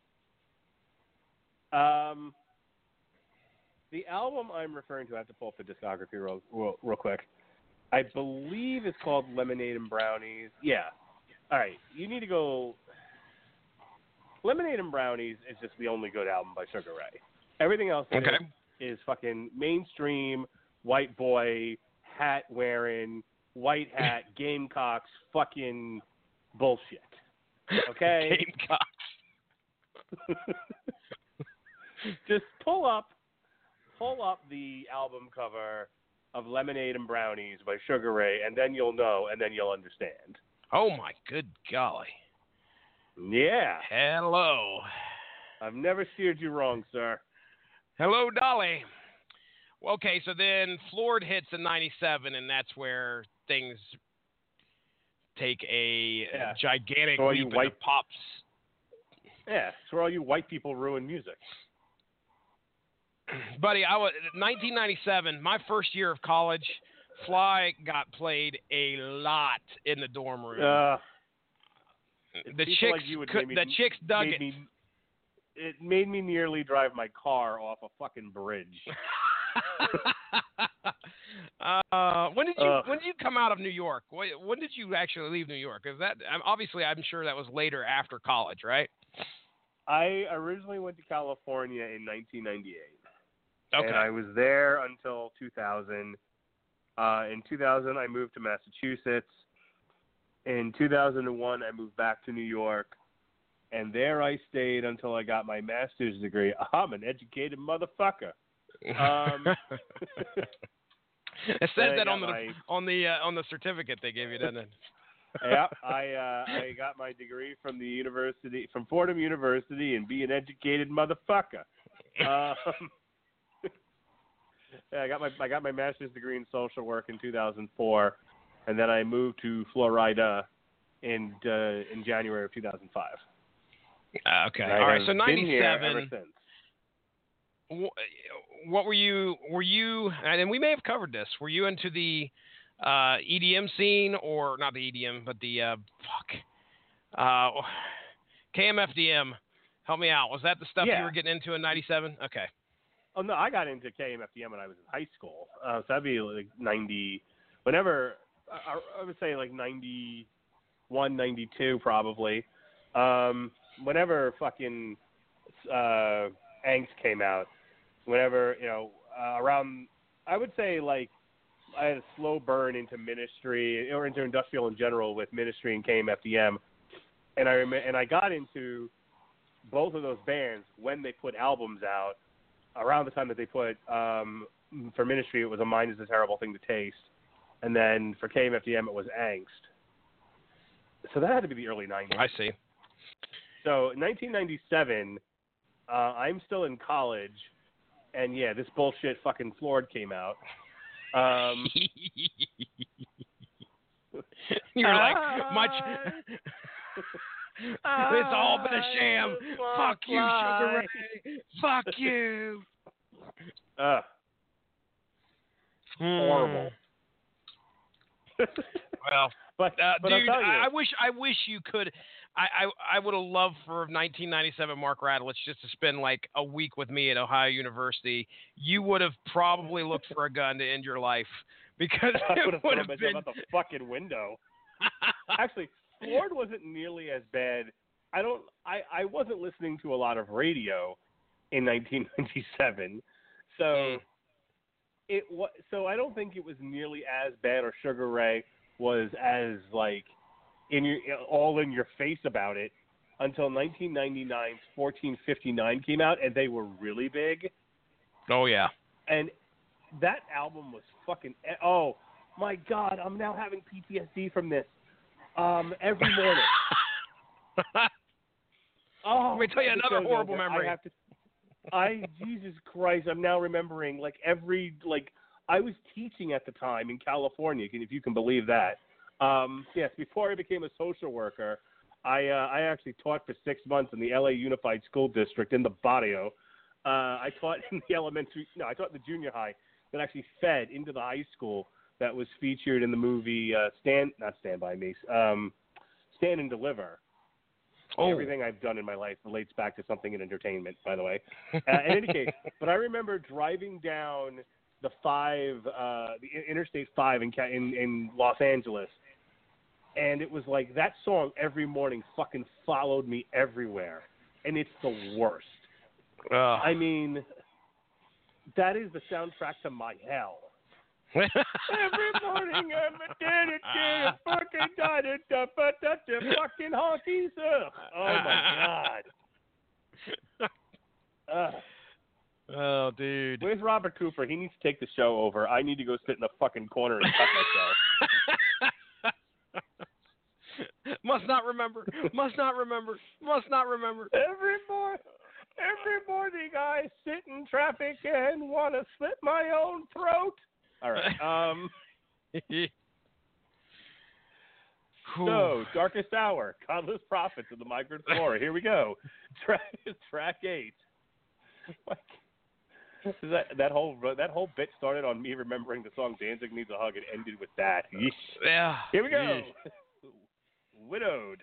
S2: Um. The album I'm referring to, I have to pull up the discography real, real, real quick. I believe it's called Lemonade and Brownies. Yeah. All right. You need to go. Lemonade and Brownies is just the only good album by Sugar Ray. Everything else
S3: Okay.
S2: is, is fucking mainstream, white boy, hat wearing, white hat, Gamecocks, fucking bullshit. Okay?
S3: Gamecocks.
S2: Just pull up. Pull up the album cover of Lemonade and Brownies by Sugar Ray, and then you'll know, and then you'll understand.
S3: Oh, my good golly.
S2: Yeah.
S3: Hello.
S2: I've never steered you wrong, sir.
S3: Hello, Dolly. Well, okay, so then Floored hits in ninety-seven, and that's where things take a
S2: Yeah.
S3: gigantic
S2: So all
S3: leap
S2: you
S3: into
S2: white-
S3: pops.
S2: Yeah, it's where all you white people ruin music.
S3: Buddy, I was nineteen ninety-seven, my first year of college. Fly got played a lot in the dorm room.
S2: Uh,
S3: the
S2: people
S3: chicks,
S2: like you would
S3: could,
S2: make me-
S3: the chicks dug
S2: made
S3: it.
S2: Me, it made me nearly drive my car off a fucking bridge.
S3: uh, when did you
S2: Ugh.
S3: when did you come out of New York? When, when did you actually leave New York? Is that I'm- obviously I'm sure that was later after college, right?
S2: I originally went to California in nineteen ninety-eight.
S3: Okay.
S2: And I was there until two thousand. Uh, in two thousand, I moved to Massachusetts. In two thousand one, I moved back to New York. And there I stayed until I got my master's degree. I'm an educated motherfucker. Um,
S3: it says
S2: then I
S3: that
S2: got
S3: on the
S2: my-
S3: on the uh, on the certificate they gave you, doesn't it?
S2: yeah, I uh, I got my degree from the university, from Fordham University, and be an educated motherfucker. Um, yeah, I got my I got my master's degree in social work in two thousand four, and then I moved to Florida in uh, in January of two thousand five.
S3: Uh, okay.
S2: And I
S3: All right.
S2: have
S3: So
S2: been here ever
S3: ninety-seven.
S2: since.
S3: wh- What were you? Were you? And we may have covered this. Were you into the uh, E D M scene, or not the E D M, but the uh, fuck uh, K M F D M? Help me out. Was that the stuff
S2: Yeah.
S3: you were getting into in ninety-seven? Okay.
S2: Oh no, I got into K M F D M when I was in high school. Uh, so that'd be like ninety. Whenever I, I would say like ninety-one, ninety-two probably. Um, whenever fucking uh, Angst came out, whenever you know uh, around, I would say like I had a slow burn into Ministry or into industrial in general with Ministry and K M F D M, and I rem- and I got into both of those bands when they put albums out. Around the time that they put, um, for Ministry, it was A Mind is a Terrible Thing to Taste. And then for K M F D M, it was Angst. So that had to be the early nineties.
S3: I see.
S2: So nineteen ninety-seven, uh, I'm still in college. And yeah, this bullshit fucking Floored came out. Um,
S3: You're like, much. It's all been a sham. Fuck you, Sugar Ray. Fuck you.
S2: uh, horrible.
S3: Well,
S2: But,
S3: uh,
S2: but I'll
S3: dude,
S2: tell you,
S3: I, I wish I wish you could. I I, I would have loved for nineteen ninety-seven Mark Radulich just to spend like a week with me at Ohio University. You would have probably looked for a gun to end your life because
S2: I
S3: it
S2: would have
S3: would
S2: thrown
S3: have
S2: myself
S3: been.
S2: out the fucking window. Actually, Floored wasn't nearly as bad. I don't. I, I wasn't listening to a lot of radio in nineteen ninety-seven, so
S3: Mm.
S2: it was. So I don't think it was nearly as bad. Or Sugar Ray was as like in your all in your face about it until nineteen ninety-nine's fourteen fifty-nine came out, and they were really big.
S3: Oh yeah.
S2: And that album was fucking. Oh my God! I'm now having P T S D from this. Um, every morning. Oh,
S3: Let me tell you
S2: the
S3: another
S2: show's
S3: horrible
S2: over.
S3: memory.
S2: I have to. I Jesus Christ! I'm now remembering like every like I was teaching at the time in California, if you can believe that. Um, yes, before I became a social worker, I uh, I actually taught for six months in the L A Unified School District in the barrio. Uh, I taught in the elementary. No, I taught in the junior high that actually fed into the high school. That was featured in the movie uh, Stand, not Stand By Me, um, Stand and Deliver.
S3: Oh.
S2: Everything I've done in my life relates back to something in entertainment, by the way. Uh, in any case, but I remember driving down the five, uh, the Interstate Five in, in in Los Angeles, and it was like that song every morning fucking followed me everywhere, and it's the worst.
S3: Ugh.
S2: I mean, that is the soundtrack to my hell. Every morning I'm a da da fucking da da da da da da fucking honkies. Ugh. Oh my God. Ugh.
S3: Oh, dude.
S2: Where's Robert Cooper? He needs to take the show over. I need to go sit in the fucking corner and cut myself.
S3: Must not remember. Must not remember. Must not remember.
S2: Every morning, every morning I sit in traffic and want to slit my own throat. All right. Um. So, Darkest Hour, Godless Prophets of the Migrant Flora. Here we go. Track, track eight. That, that whole that whole bit started on me remembering the song Danzig Needs a Hug and ended with that. Yeesh.
S3: Yeah.
S2: Here we go.
S3: Yeesh.
S2: Widowed.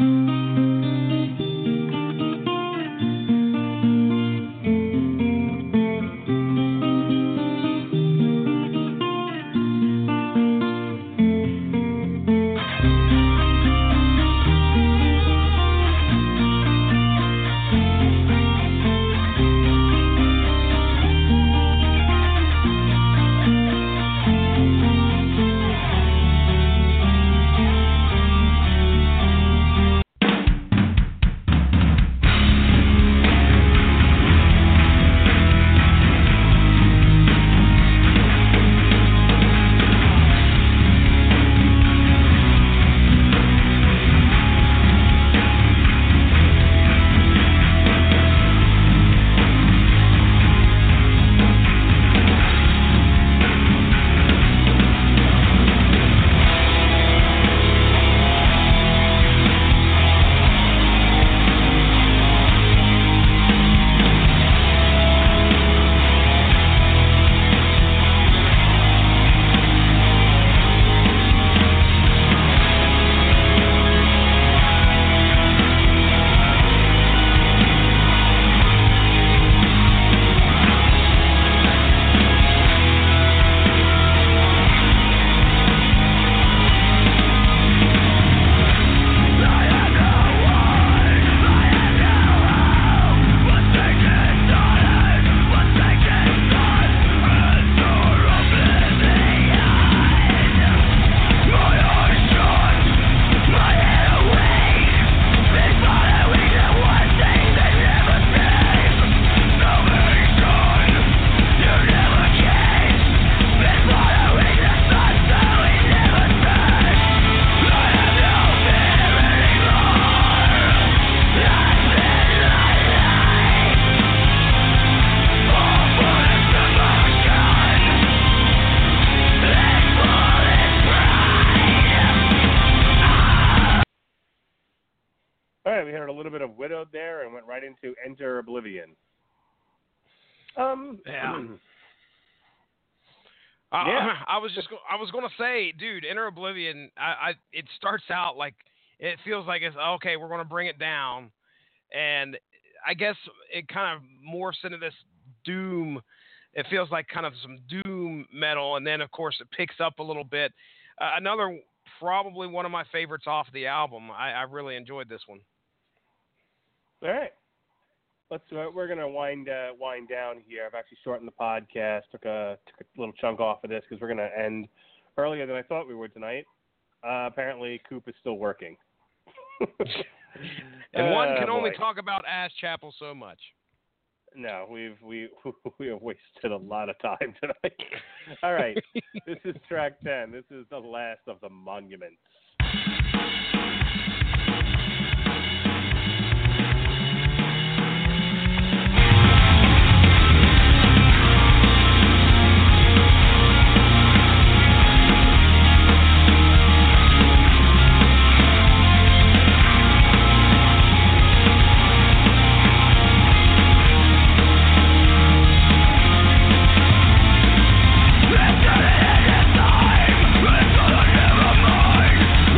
S2: There and went right into Enter Oblivion. Um,
S3: yeah. uh,
S2: yeah.
S3: I was just, I was going to say, dude, Enter Oblivion. I, I, it starts out like it feels like it's okay. We're going to bring it down, and I guess it kind of morphs into this doom. It feels like kind of some doom metal, and then of course it picks up a little bit. Uh, another, probably one of my favorites off the album. I, I really enjoyed this one.
S2: All right, let's. Uh, we're gonna wind uh, wind down here. I've actually shortened the podcast. Took a took a little chunk off of this because we're gonna end earlier than I thought we would tonight. Uh, apparently, Coop is still working.
S3: and one
S2: uh,
S3: can only
S2: boy.
S3: talk about Ass Chapel so much.
S2: No, we've we we have wasted a lot of time tonight. All right, this is track ten. This is the last of the Monuments.
S4: It's gonna end in time. It's gonna never mind.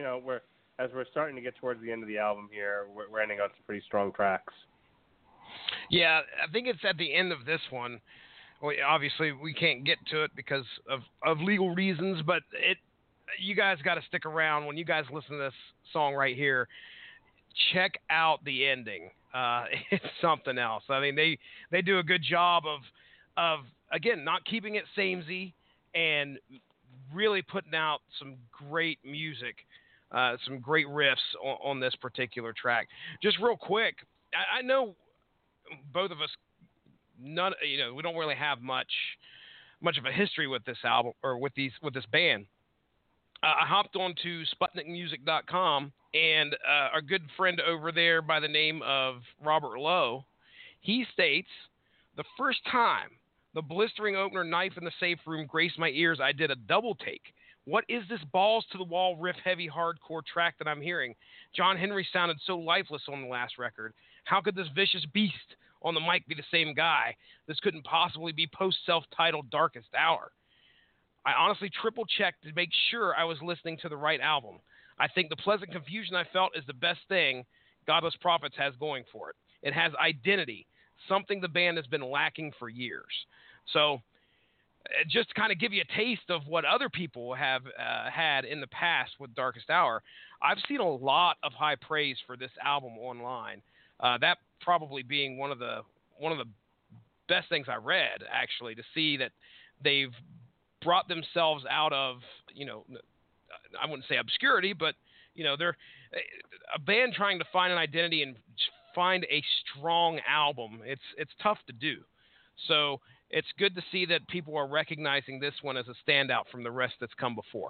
S2: know, we're as we're starting to get towards the end of the album here, we're, we're ending on some pretty strong tracks.
S3: Yeah, I think it's at the end of this one. Well, obviously, we can't get to it because of, of legal reasons, but it you guys got to stick around. When you guys listen to this song right here, check out the ending. Uh, it's something else. I mean, they, they do a good job of, of again, not keeping it samey and really putting out some great music, uh, some great riffs on, on this particular track. Just real quick, I, I know both of us, none, you know, we don't really have much, much of a history with this album or with these, with this band. Uh, I hopped on to Sputnik Music dot com, and uh, our good friend over there by the name of Robert Lowe, he states, the first time the blistering opener Knife in the Safe Room graced my ears, I did a double take. What is this balls-to-the-wall riff-heavy hardcore track that I'm hearing? John Henry sounded so lifeless on the last record. How could this vicious beast on the mic be the same guy? This couldn't possibly be post-self-titled Darkest Hour. I honestly triple-checked to make sure I was listening to the right album. I think the pleasant confusion I felt is the best thing Godless Prophets has going for it. It has identity, something the band has been lacking for years. So just to kind of give you a taste of what other people have uh, had in the past with Darkest Hour, I've seen a lot of high praise for this album online. Uh, that probably being one of the one of the best things I read, actually, to see that they've brought themselves out of, you know, I wouldn't say obscurity, but, you know, they're a band trying to find an identity and find a strong album. It's it's tough to do. So it's good to see that people are recognizing this one as a standout from the rest that's come before.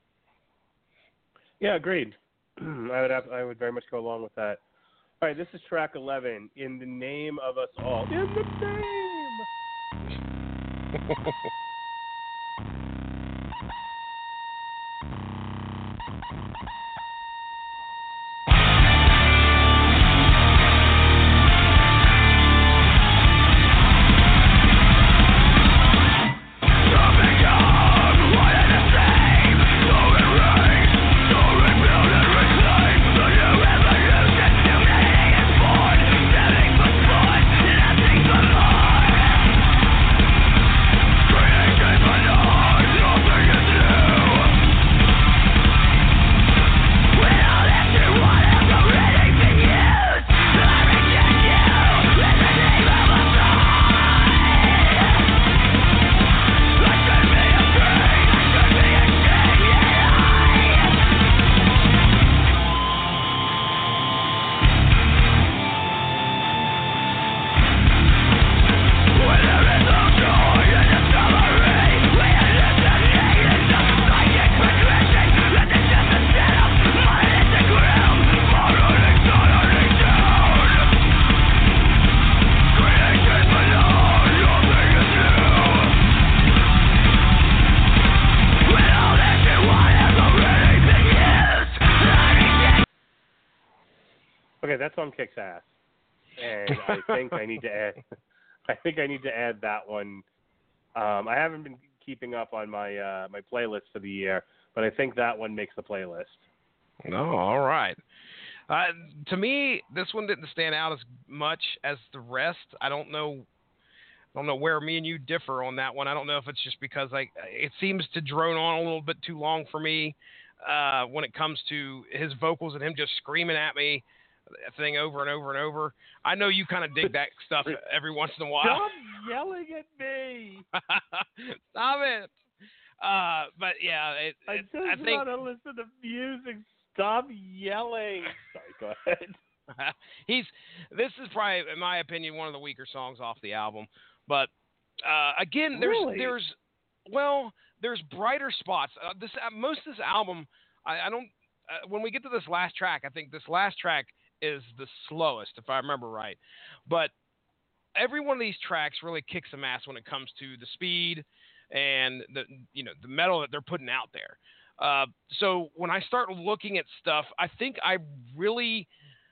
S2: Yeah, agreed. I would have, I would very much go along with that. All right, this is track eleven, In the Name of Us All. In the name! Okay, that song kicks ass, and I think I need to add. I think I need to add that one. Um, I haven't been keeping up on my uh, my playlist for the year, but I think that one makes the playlist.
S3: No, all right. Uh, to me, this one didn't stand out as much as the rest. I don't know. I don't know where me and you differ on that one. I don't know if it's just because I it seems to drone on a little bit too long for me uh, when it comes to his vocals and him just screaming at me. Thing over and over and over. I know you kind of dig that stuff every once in a while.
S2: Stop yelling at me!
S3: Stop it! Uh, but yeah, it,
S2: I
S3: it,
S2: just
S3: I think
S2: want to listen to music. Stop yelling. Sorry, go ahead.
S3: he's. This is probably, in my opinion, one of the weaker songs off the album. But uh, again, there's
S2: really?
S3: there's well, there's brighter spots. Uh, this uh, most of this album, I, I don't. Uh, when we get to this last track, I think this last track is the slowest, if I remember right. But every one of these tracks really kicks some ass when it comes to the speed and the you know the metal that they're putting out there. Uh, so when I start looking at stuff, I think I really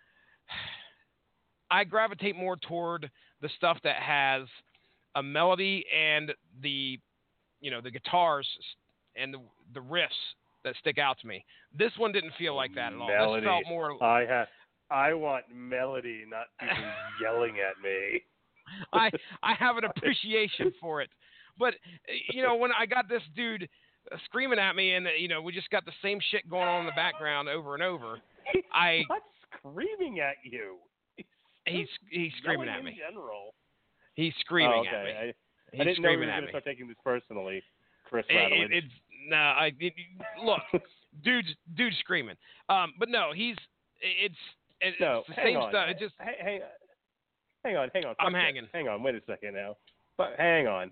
S3: I gravitate more toward the stuff that has a melody and the you know the guitars and the the riffs that stick out to me. This one didn't feel like that at all.
S2: Melody.
S3: This felt more.
S2: I have. I want melody, not people yelling at me.
S3: I I have an appreciation for it, but you know when I got this dude screaming at me, and you know we just got the same shit going on in the background over and over. I
S2: not screaming at you.
S3: He's he's screaming at
S2: in
S3: me.
S2: General.
S3: He's screaming
S2: oh, okay.
S3: at me.
S2: I,
S3: He's
S2: I didn't know you were
S3: screaming
S2: going
S3: at
S2: to
S3: me.
S2: start taking this personally, Chris
S3: It,
S2: Rattledge.
S3: it, it's no, I it, look, dude's dude's screaming. Um, but no, he's it's it's
S2: no,
S3: the
S2: hang
S3: same
S2: on.
S3: stuff. It just
S2: hang, hang, hang on, hang on.
S3: I'm
S2: Fuck this.
S3: hanging.
S2: Hang on, wait a second now. But hang on.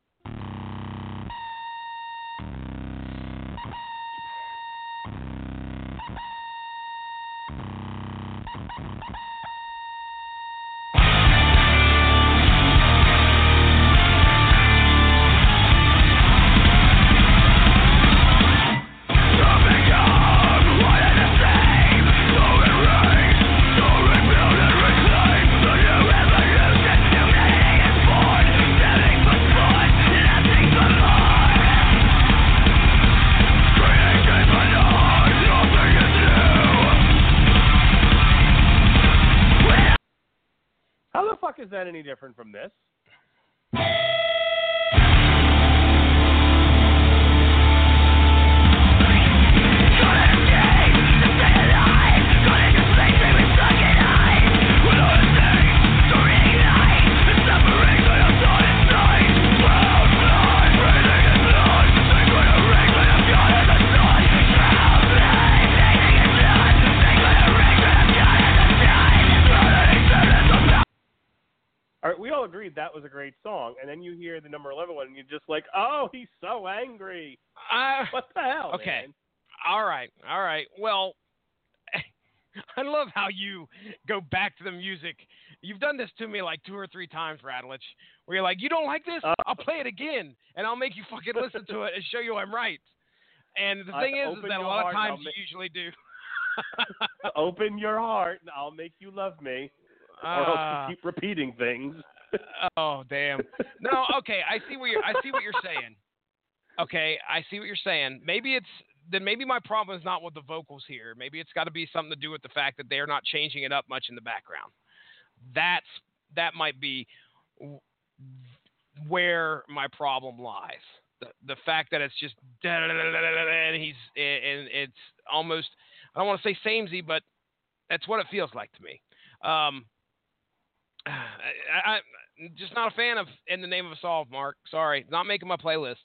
S2: Is that any different from this? We all agreed that was a great song, and then you hear the number eleven one, and you're just like, oh, he's so angry.
S3: Uh,
S2: what the hell,
S3: okay.
S2: man?
S3: All right, all right. Well, I love how you go back to the music. You've done this to me like two or three times, Rattledge, where you're like, you don't like this? Uh, I'll play it again, and I'll make you fucking listen to it and show you I'm right. And the thing is, is that a lot of times you usually do.
S2: Open your heart, and I'll make you love me. Or else
S3: Uh,
S2: you keep repeating things.
S3: oh damn! No, okay. I see what you're. I see what you're saying. Okay, I see what you're saying. Maybe it's then. Maybe my problem is not with the vocals here. Maybe it's got to be something to do with the fact that they're not changing it up much in the background. That's that might be where my problem lies. The the fact that it's just and he's and it's almost. I don't want to say samey, but that's what it feels like to me. Um. I, I'm just not a fan of In the Name of a Solve, Mark. Sorry. Not making my playlist.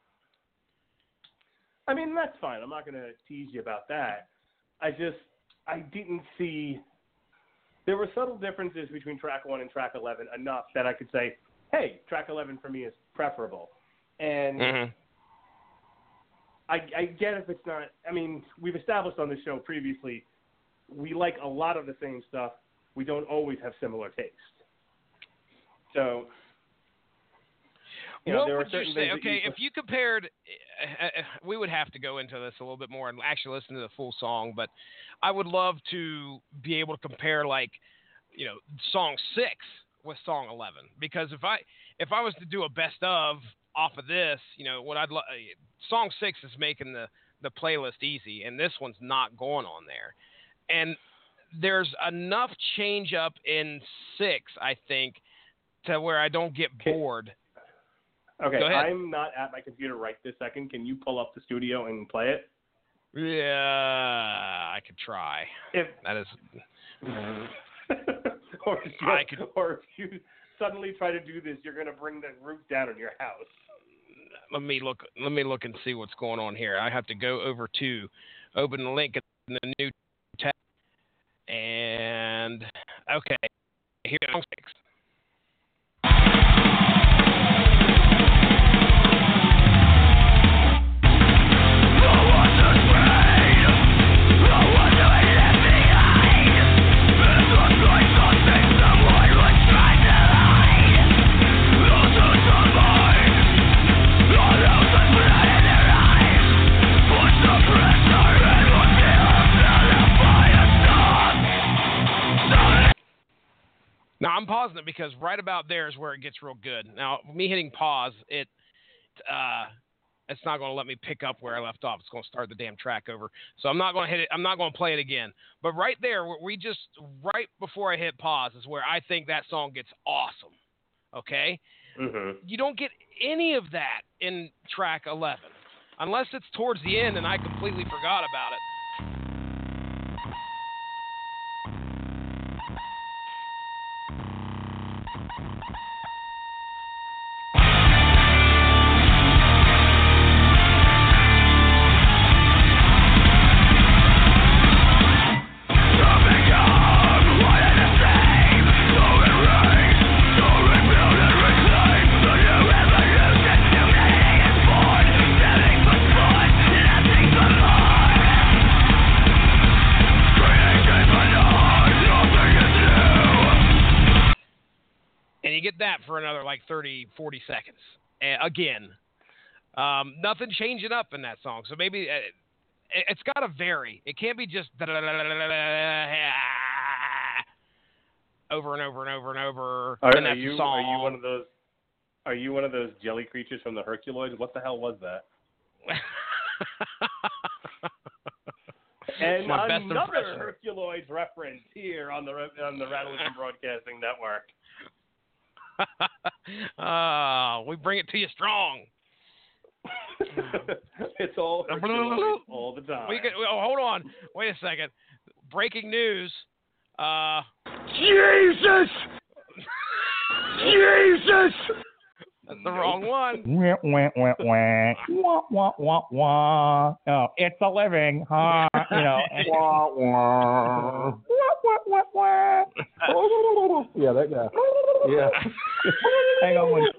S2: I mean, that's fine. I'm not going to tease you about that. I just, I didn't see, there were subtle differences between track one and track eleven enough that I could say, hey, track eleven for me is preferable. And
S3: mm-hmm.
S2: I, I get if it's not, I mean, we've established on the show previously, we like a lot of the same stuff. We don't always have similar taste. So, you know,
S3: what
S2: there
S3: would
S2: are certain
S3: you say?
S2: things that
S3: Okay,
S2: you...
S3: if you compared, uh, we would have to go into this a little bit more and actually listen to the full song. But I would love to be able to compare, like, you know, song six with song eleven, because if I if I was to do a best of off of this, you know, what I'd lo- song six is making the the playlist easy, and this one's not going on there, and there's enough change up in six, I think, to where I don't get bored.
S2: Okay, I'm not at my computer right this second. Can you pull up the studio and play it?
S3: Yeah, I could try.
S2: If
S3: that is,
S2: or, if you,
S3: I could,
S2: or if you suddenly try to do this, you're going to bring the roof down on your house.
S3: Let me look. Let me look and see what's going on here. I have to go over to open the link in the new tab. And okay, here's song six. Now, I'm pausing it because right about there is where it gets real good. Now, me hitting pause, it uh, it's not going to let me pick up where I left off. It's going to start the damn track over. So I'm not going to hit it. I'm not going to play it again. But right there, we just, right before I hit pause is where I think that song gets awesome. Okay?
S2: Mm-hmm.
S3: You don't get any of that in track eleven. Unless it's towards the end and I completely forgot about it. Get that for another like thirty, forty seconds. Uh, again, um, nothing changing up in that song. So maybe uh, it's got to vary. It can't be just over and over and over and over.
S2: Are,
S3: and
S2: are
S3: that's
S2: you
S3: a song.
S2: are you one of those are you one of those jelly creatures from the Herculoids? What the hell was that? And
S3: My best
S2: another
S3: impression.
S2: Herculoids reference here on the on the Rattlevision Broadcasting Network.
S3: uh, we bring it to you strong.
S2: It's all Herculoids all the time.
S3: We could, oh, hold on. Wait a second. Breaking news. Uh,
S4: Jesus! Jesus!
S3: That's the wrong one.
S4: Wah, wah, wah, wah. Wah, wah, wah, wah. Oh, it's a living, huh? You know. Wah, wah. Wah, wah, wah, wah. Yeah, that guy. Yeah. Hang on one.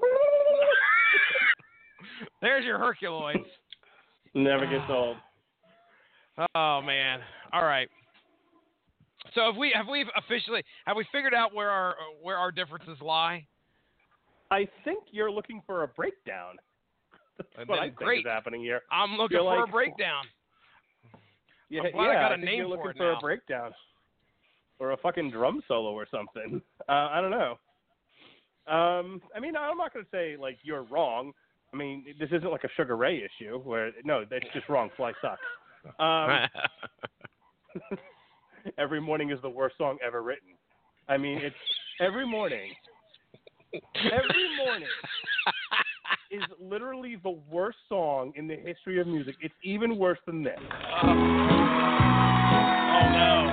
S3: There's your Herculoids.
S2: Never gets old.
S3: Oh man. All right. So have we have we officially have we figured out where our where our differences lie?
S2: I think you're looking for a breakdown. That's
S3: And
S2: what
S3: then
S2: I think
S3: great.
S2: is happening here.
S3: I'm looking
S2: You're
S3: for
S2: like-
S3: a breakdown.
S2: Yeah,
S3: I'm glad
S2: yeah,
S3: I got a
S2: think
S3: name
S2: you're
S3: for
S2: looking
S3: it
S2: for
S3: now.
S2: a breakdown. Or a fucking drum solo or something. Uh, I don't know. Um, I mean, I'm not going to say, like, you're wrong. I mean, this isn't like a Sugar Ray issue where, no, that's just wrong. Fly sucks. Um, Every Morning is the worst song ever written. I mean, it's every morning. Every Morning is literally the worst song in the history of music. It's even worse than this.
S3: Oh no.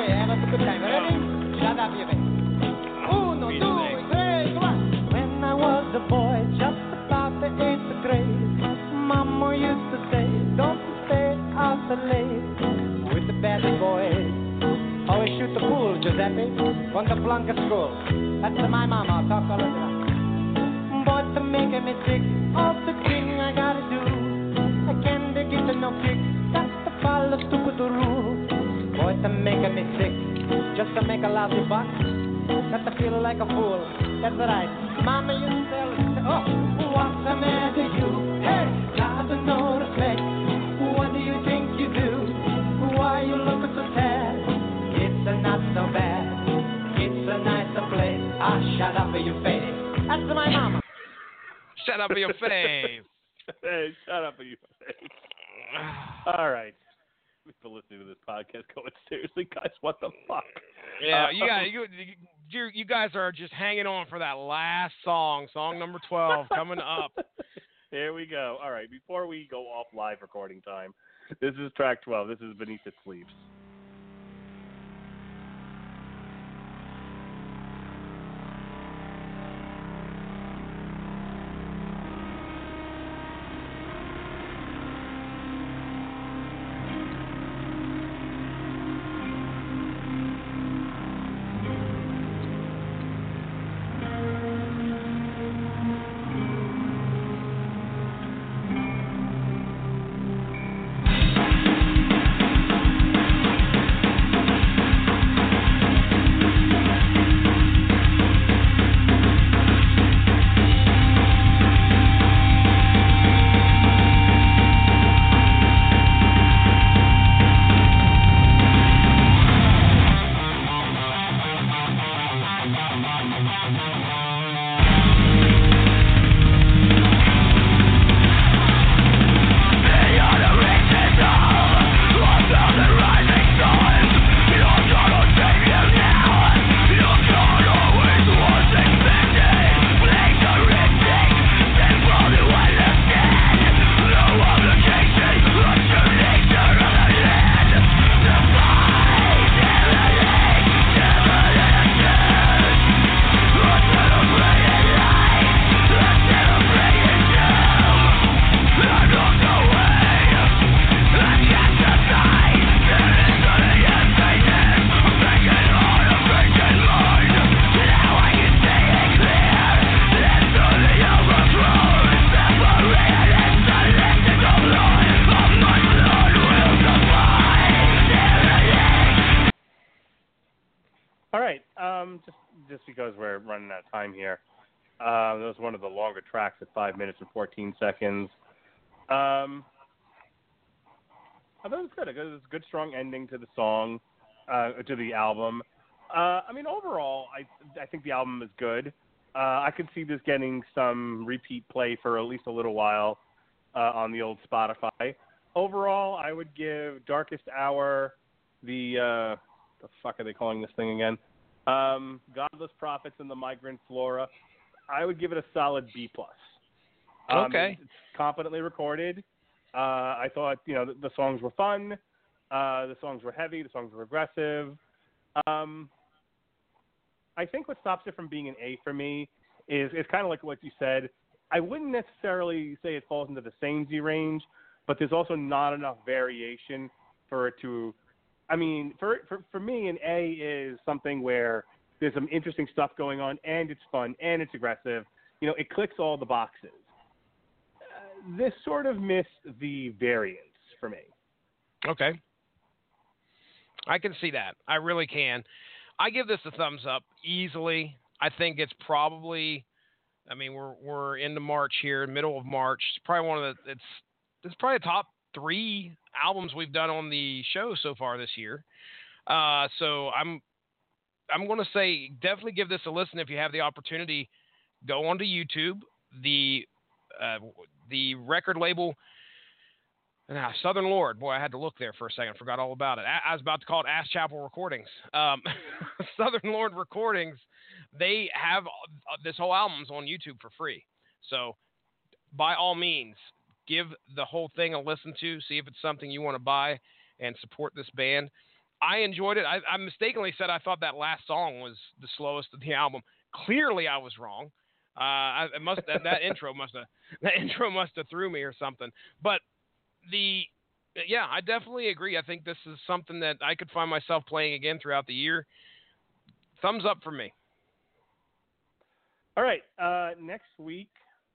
S5: When I was a boy, just about the eighth grade, Mama used to say, don't stay out so late with the bad boys. Always shoot the pool, Giuseppe, on the flunk of school. That's my mama, talk all of that. But to make me sick, all the thing I gotta do, I can't get no kick, got to follow stupid rules. Boy, to make me sick, just to make a lousy buck, got to feel like a fool. That's right, Mama used to tell us, oh, what's the matter you? Hey, got no respect. What do you think you do? Why you look so sad? It's not so bad. It's a nicer place. Ah, shut up, you face. That's my mama.
S3: Shut up, your face.
S2: Hey, shut up, you face. All right. For listening to this podcast, going seriously, guys, what the fuck?
S3: Yeah,
S2: Uh,
S3: you got you, you. You guys are just hanging on for that last song, song number twelve, coming up.
S2: Here we go. All right, before we go off live recording time, this is track twelve. This is Beneath It Sleeps. just because we're running out of time here. Uh, that was one of the longer tracks at five minutes and fourteen seconds. Um, I thought it was good. It was a good, strong ending to the song, uh, to the album. Uh, I mean, overall, I I think the album is good. Uh, I could see this getting some repeat play for at least a little while uh, on the old Spotify. Overall, I would give Darkest Hour the uh, the fuck are they calling this thing again? Um, Godless Prophets and the Migrant Flora. I would give it a solid B plus. Um,
S3: Okay.
S2: It's competently recorded. Uh, I thought you know the, the songs were fun. Uh, the songs were heavy. The songs were aggressive. Um, I think what stops it from being an A for me is is kind of like what you said. I wouldn't necessarily say it falls into the samey range, but there's also not enough variation for it to. I mean, for for for me, an A is something where there's some interesting stuff going on, and it's fun, and it's aggressive. You know, it clicks all the boxes. Uh, this sort of missed the variance for me.
S3: Okay. I can see that. I really can. I give this a thumbs up easily. I think it's probably, I mean, we're we're into March here, middle of March. It's probably one of the, it's it's probably the top three albums we've done on the show so far this year. Uh, so I'm I'm going to say definitely give this a listen if you have the opportunity. Go onto YouTube. The uh, the record label. Now, Southern Lord, boy, I had to look there for a second. Forgot all about it. I, I was about to call it Ass Chapel Recordings. Um, Southern Lord Recordings, they have uh, this whole album's on YouTube for free. So, by all means, give the whole thing a listen to. See if it's something you want to buy and support this band. I enjoyed it. I, I mistakenly said I thought that last song was the slowest of the album. Clearly, I was wrong. Uh, I it must that, that intro must have that intro must have threw me or something. But The yeah, I definitely agree. I think this is something that I could find myself playing again throughout the year. Thumbs up for me.
S2: All right, uh, next week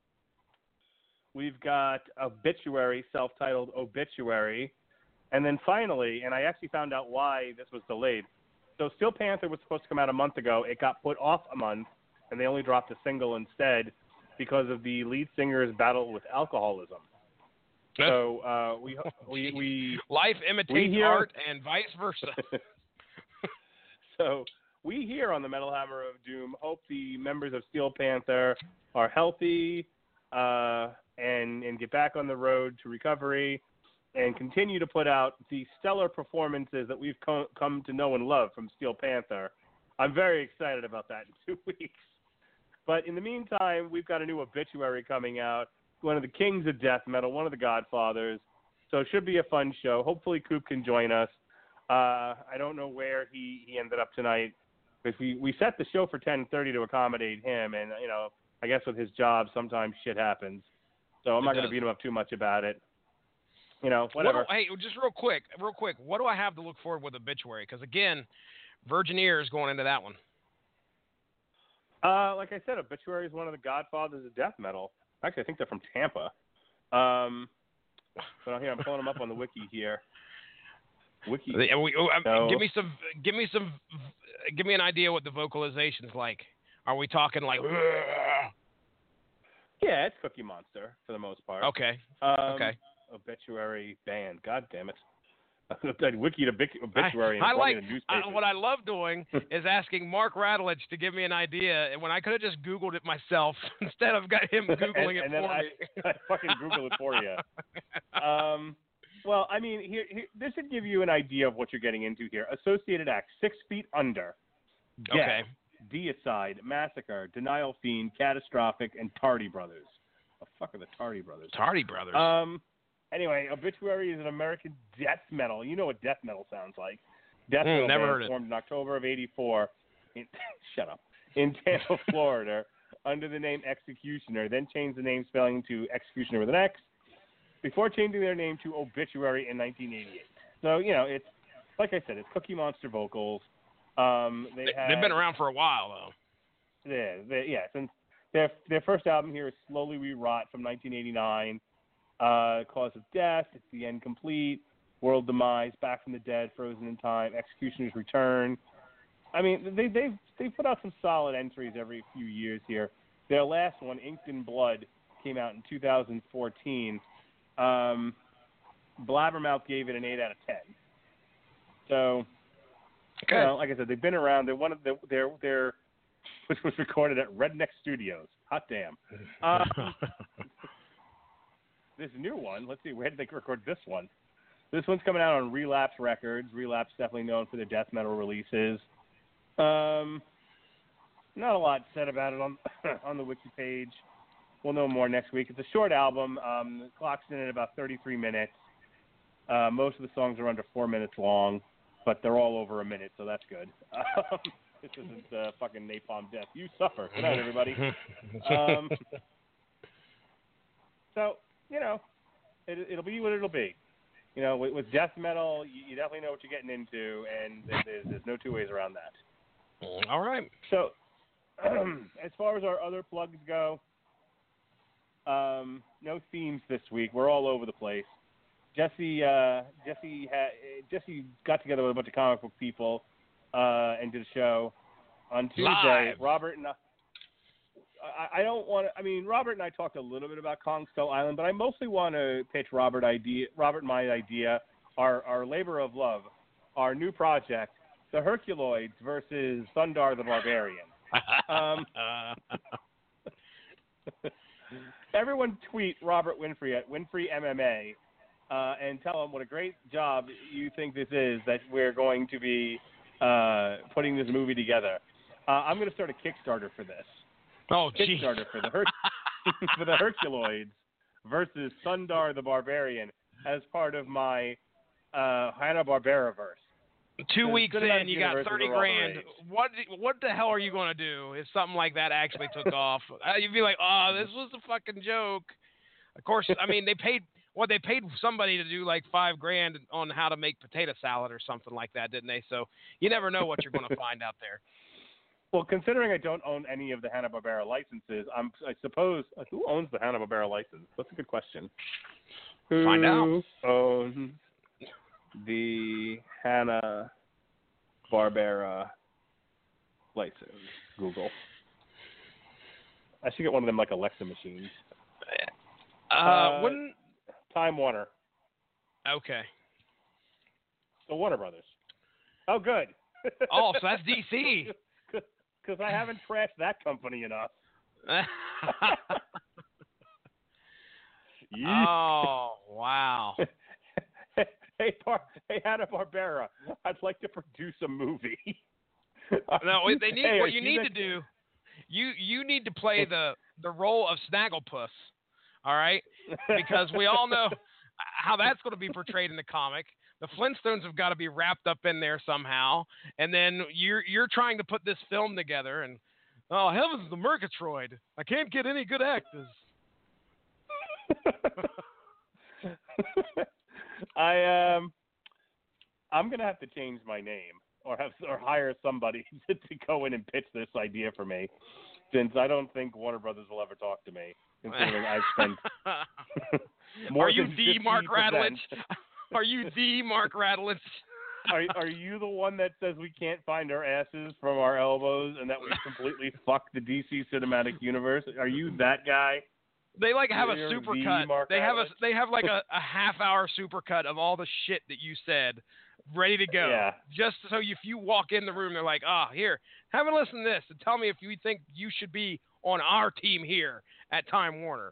S2: we've got Obituary, self-titled Obituary, and then finally, and I actually found out why this was delayed. So Steel Panther was supposed to come out a month ago. It got put off a month, and they only dropped a single instead because of the lead singer's battle with alcoholism. So uh, we we we
S3: life imitates
S2: we hear,
S3: art and vice versa.
S2: So we here on the Metal Hammer of Doom hope the members of Steel Panther are healthy uh, and and get back on the road to recovery and continue to put out the stellar performances that we've co- come to know and love from Steel Panther. I'm very excited about that in two weeks. But in the meantime, we've got a new Obituary coming out. One of the kings of death metal, one of the godfathers. So it should be a fun show. Hopefully Coop can join us. Uh, I don't know where he, he ended up tonight. Because we, we set the show for ten thirty to accommodate him. And, you know, I guess with his job, sometimes shit happens. So I'm
S3: It
S2: not going
S3: does.
S2: to beat him up too much about it. You know, whatever.
S3: What do, hey, just real quick, real quick. What do I have to look forward with Obituary? Because, again, Virgin Ear is going into that one.
S2: Uh, like I said, Obituary is one of the godfathers of death metal. Actually, I think they're from Tampa. Um, so here I'm pulling them up on the wiki here. Wiki.
S3: We, oh, um,
S2: So-
S3: give me some. Give me some. Give me an idea what the vocalization's like. Are we talking like?
S2: Yeah, it's Cookie Monster for the most part.
S3: Okay.
S2: Um,
S3: Okay.
S2: Obituary band. God damn it. I wikied obic- obituary
S3: I, I
S2: and
S3: like
S2: in the
S3: I,
S2: newspaper.
S3: what I love doing is asking Mark Radulich to give me an idea, and when I could have just Googled it myself instead of got him googling
S2: and,
S3: it
S2: and then
S3: for
S2: I,
S3: me.
S2: I fucking Google it for you. Um, well, I mean, here, here, this should give you an idea of what you're getting into here. Associated acts: Six Feet Under, Death,
S3: Okay.
S2: Deicide, Massacre, Denial Fiend, Catastrophic, and Tardy Brothers. The fuck are the Tardy Brothers?
S3: Tardy Brothers.
S2: Um. Anyway, Obituary is an American death metal. You know what death metal sounds like. Death
S3: Mm,
S2: metal
S3: never
S2: band
S3: heard it.
S2: formed in October of eighty-four. In, shut up. In Tampa, Florida, under the name Executioner. Then changed the name spelling to Executioner with an X, before changing their name to Obituary in nineteen eighty-eight. So you know, it's like I said, it's Cookie Monster vocals. Um, they
S3: they,
S2: had,
S3: they've been around for a while though.
S2: Yeah, they, yeah. Since their their first album here is Slowly We Rot from nineteen eighty-nine. Uh, Cause of Death, It's the End Complete, World Demise, Back from the Dead, Frozen in Time, Executioner's Return, I mean, they they they put out some solid entries every few years here. Their last one, Inked in Blood, came out in two thousand fourteen. Um, Blabbermouth gave it an eight out of ten. So,
S3: okay.
S2: you know, like I said, they've been around. They're one of the they're they're which was recorded at Redneck Studios. Hot damn. Um, this new one, let's see, where did they record this one? This one's coming out on Relapse Records. Relapse definitely known for their death metal releases. Um, not a lot said about it on on the wiki page. We'll know more next week. It's a short album. Um, the clock's in at about thirty-three minutes. Uh, most of the songs are under four minutes long, but they're all over a minute, so that's good. Um, this isn't uh, fucking Napalm Death. You suffer. Good night, everybody. Um, so, you know, it, it'll be what it'll be. You know, with, with death metal, you, you definitely know what you're getting into, and there's, there's no two ways around that.
S3: All right.
S2: So, um, as far as our other plugs go, um, no themes this week. We're all over the place. Jesse, uh, Jesse, ha- Jesse got together with a bunch of comic book people uh, and did a show on Tuesday.
S3: Live.
S2: Robert and I, I, I don't want to. I mean, Robert and I talked a little bit about Kong Skull Island, but I mostly want to pitch Robert idea, Robert and my idea, our our labor of love, our new project, the Herculoids versus Thundar the Barbarian. Um, everyone tweet Robert Winfrey at Winfrey M M A uh, and tell him what a great job you think this is that we're going to be uh, putting this movie together. Uh, I'm going to start a Kickstarter for this.
S3: Oh, geez.
S2: Kickstarter for the Her- for the Herculoids versus Thundar the Barbarian as part of my uh, Hanna-Barbera verse.
S3: Two weeks
S2: Cinematic
S3: in, you got
S2: Universe
S3: thirty
S2: is all the
S3: grand.
S2: rage.
S3: What what the hell are you going to do if something like that actually took off? Uh, You'd be like, oh, this was a fucking joke. Of course, I mean, they paid what they paid somebody to do like five grand on how to make potato salad or something like that, didn't they? So you never know what you're going to find out there.
S2: Well, considering I don't own any of the Hanna-Barbera licenses, I'm, I suppose uh, who owns the Hanna-Barbera license? That's a good question. Who
S3: Find out.
S2: owns the Hanna-Barbera license? Google. I should get one of them like Alexa machines.
S3: Uh,
S2: Uh,
S3: wouldn't
S2: Time Warner.
S3: okay.
S2: The Warner Brothers. Oh, good.
S3: Oh, so that's D C.
S2: Because I haven't trashed that company enough.
S3: Oh, wow.
S2: Hey, Bar- hey, Hanna-Barbera, I'd like to produce a movie.
S3: No, they need
S2: Hey,
S3: what
S2: are
S3: you
S2: you
S3: need
S2: the-
S3: to do. You you need to play the the role of Snagglepuss, all right? Because we all know how that's going to be portrayed in the comic. The Flintstones have got to be wrapped up in there somehow, and then you're you're trying to put this film together, and oh heavens, the Murgatroyd! I can't get any good actors.
S2: I um, I'm gonna have to change my name or have or hire somebody to, to go in and pitch this idea for me, since I don't think Warner Brothers will ever talk to me, considering I've spent more
S3: Are you
S2: than
S3: the Mark
S2: fifty percent.
S3: Radulich? Are you the Mark Radulich?
S2: Are are you the one that says we can't find our asses from our elbows and that we completely fucked the D C cinematic universe? Are you that guy?
S3: They like have
S2: You're
S3: a
S2: the
S3: supercut.
S2: Mark
S3: They have a
S2: Radulich.
S3: they have like a, a half hour supercut of all the shit that you said, ready to go.
S2: Yeah.
S3: Just so if you walk in the room, they're like, ah, here, have a listen to this and tell me if you think you should be on our team here at Time Warner.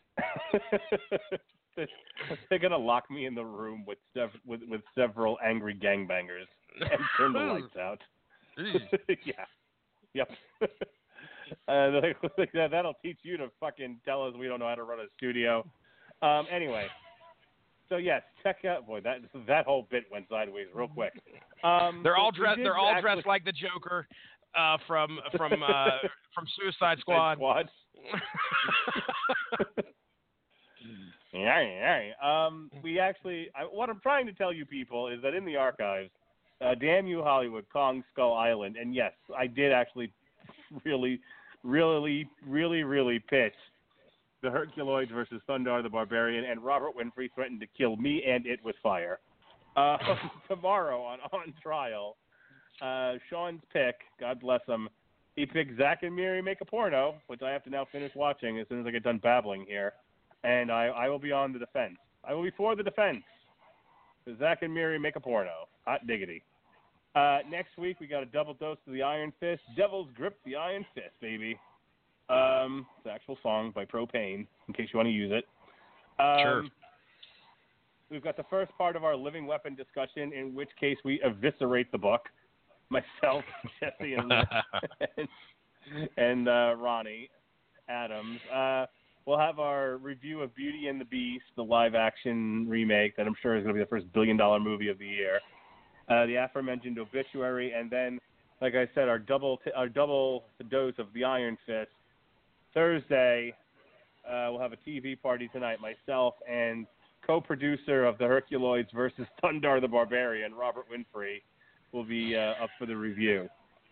S2: They're gonna lock me in the room with sev- with, with several angry gangbangers and turn the lights out. Yeah. Yep. Uh, they're like, "That- that'll teach you to fucking tell us we don't know how to run a studio. Um, anyway, so yes, check out. Boy, that that whole bit went sideways real quick. Um,
S3: They're all
S2: we
S3: dressed.
S2: did
S3: They're all
S2: actually-
S3: dressed like the Joker uh, from from uh, from Suicide Squad.
S2: Squad. Yeah, yeah. Um, we actually, I, what I'm trying to tell you people is that in the archives, uh, Damn You Hollywood, Kong Skull Island, and yes, I did actually really, really, really, really pitch the Herculoids versus Thundar the Barbarian, and Robert Winfrey threatened to kill me and it with fire. Uh, tomorrow on On Trial, uh, Sean's pick, God bless him, he picked Zach and Miri Make a Porno, which I have to now finish watching as soon as I get done babbling here. And I, I will be on the defense. I will be for the defense. Zach and Miri Make a Porno. Hot diggity. Uh, next week, we got a double dose of the Iron Fist. Devil's Grip the Iron Fist, baby. Um, it's an actual song by Propane, in case you want to use it. Um,
S3: Sure.
S2: We've got the first part of our Living Weapon discussion, in which case we eviscerate the book. Myself, Jesse, and and, and uh, Ronnie Adams. Uh, we'll have our review of Beauty and the Beast, the live-action remake that I'm sure is going to be the first billion-dollar movie of the year. Uh, the aforementioned Obituary, and then, like I said, our double t- our double dose of the Iron Fist. Thursday, uh, we'll have a T V party tonight. Myself and co-producer of the Herculoids versus Thundar the Barbarian, Robert Winfrey, will be uh, up for the review.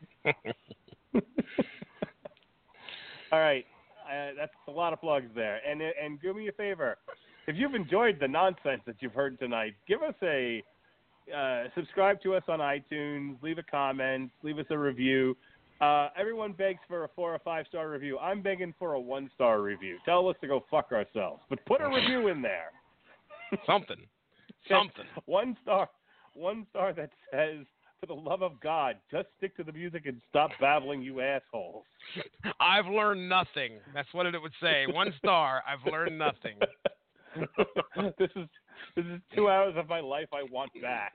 S2: All right, uh, that's a lot of plugs there. And and do me a favor, if you've enjoyed the nonsense that you've heard tonight, give us a uh, subscribe to us on iTunes, leave a comment, leave us a review. Uh, everyone begs for a four or five star review. I'm begging for a one star review. Tell us to go fuck ourselves, but put a review in there.
S3: Something. Something.
S2: One star. One star that says, for the love of God, just stick to the music and stop babbling, you assholes.
S3: I've learned nothing. That's what it would say. One star. I've learned nothing.
S2: this is this is two hours of my life I want back.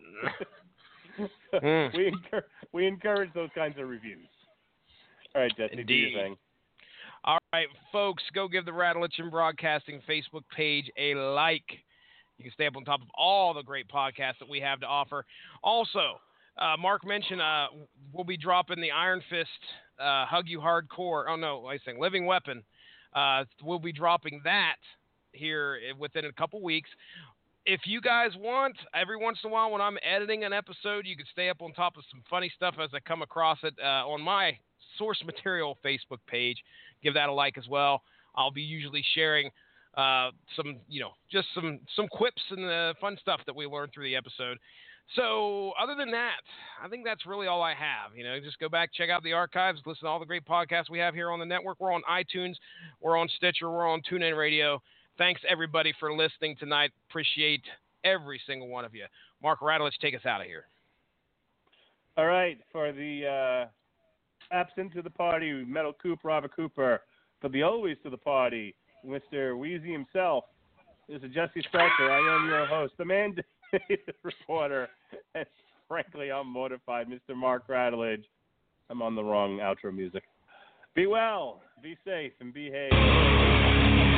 S3: mm.
S2: we encourage we encourage those kinds of reviews. All right, Jesse,
S3: Indeed.
S2: do your thing.
S3: All right, folks, go give the Rattleitchin Broadcasting Facebook page a like. You can stay up on top of all the great podcasts that we have to offer. Also, uh, Mark mentioned uh, we'll be dropping the Iron Fist uh, Hug You Hardcore. Oh, no, I think Living Weapon. Uh, we'll be dropping that here within a couple weeks. If you guys want, every once in a while when I'm editing an episode, you can stay up on top of some funny stuff as I come across it uh, on my source material Facebook page. Give that a like as well. I'll be usually sharing uh, some, you know, just some, some quips and uh, fun stuff that we learned through the episode. So other than that, I think that's really all I have. You know, just go back, check out the archives, listen to all the great podcasts we have here on the network. We're on iTunes, we're on Stitcher, we're on TuneIn Radio. Thanks everybody for listening tonight. Appreciate every single one of you. Mark Radulich, take us out of here.
S2: All right, for the uh, absent to the party, Metal Coop, Robert Cooper. For the always to the party, Mister Wheezy himself. This is Jesse Spector. I am your host, the mandated reporter. And frankly, I'm mortified, Mister Mark Radulich. I'm on the wrong outro music. Be well, be safe, and behave.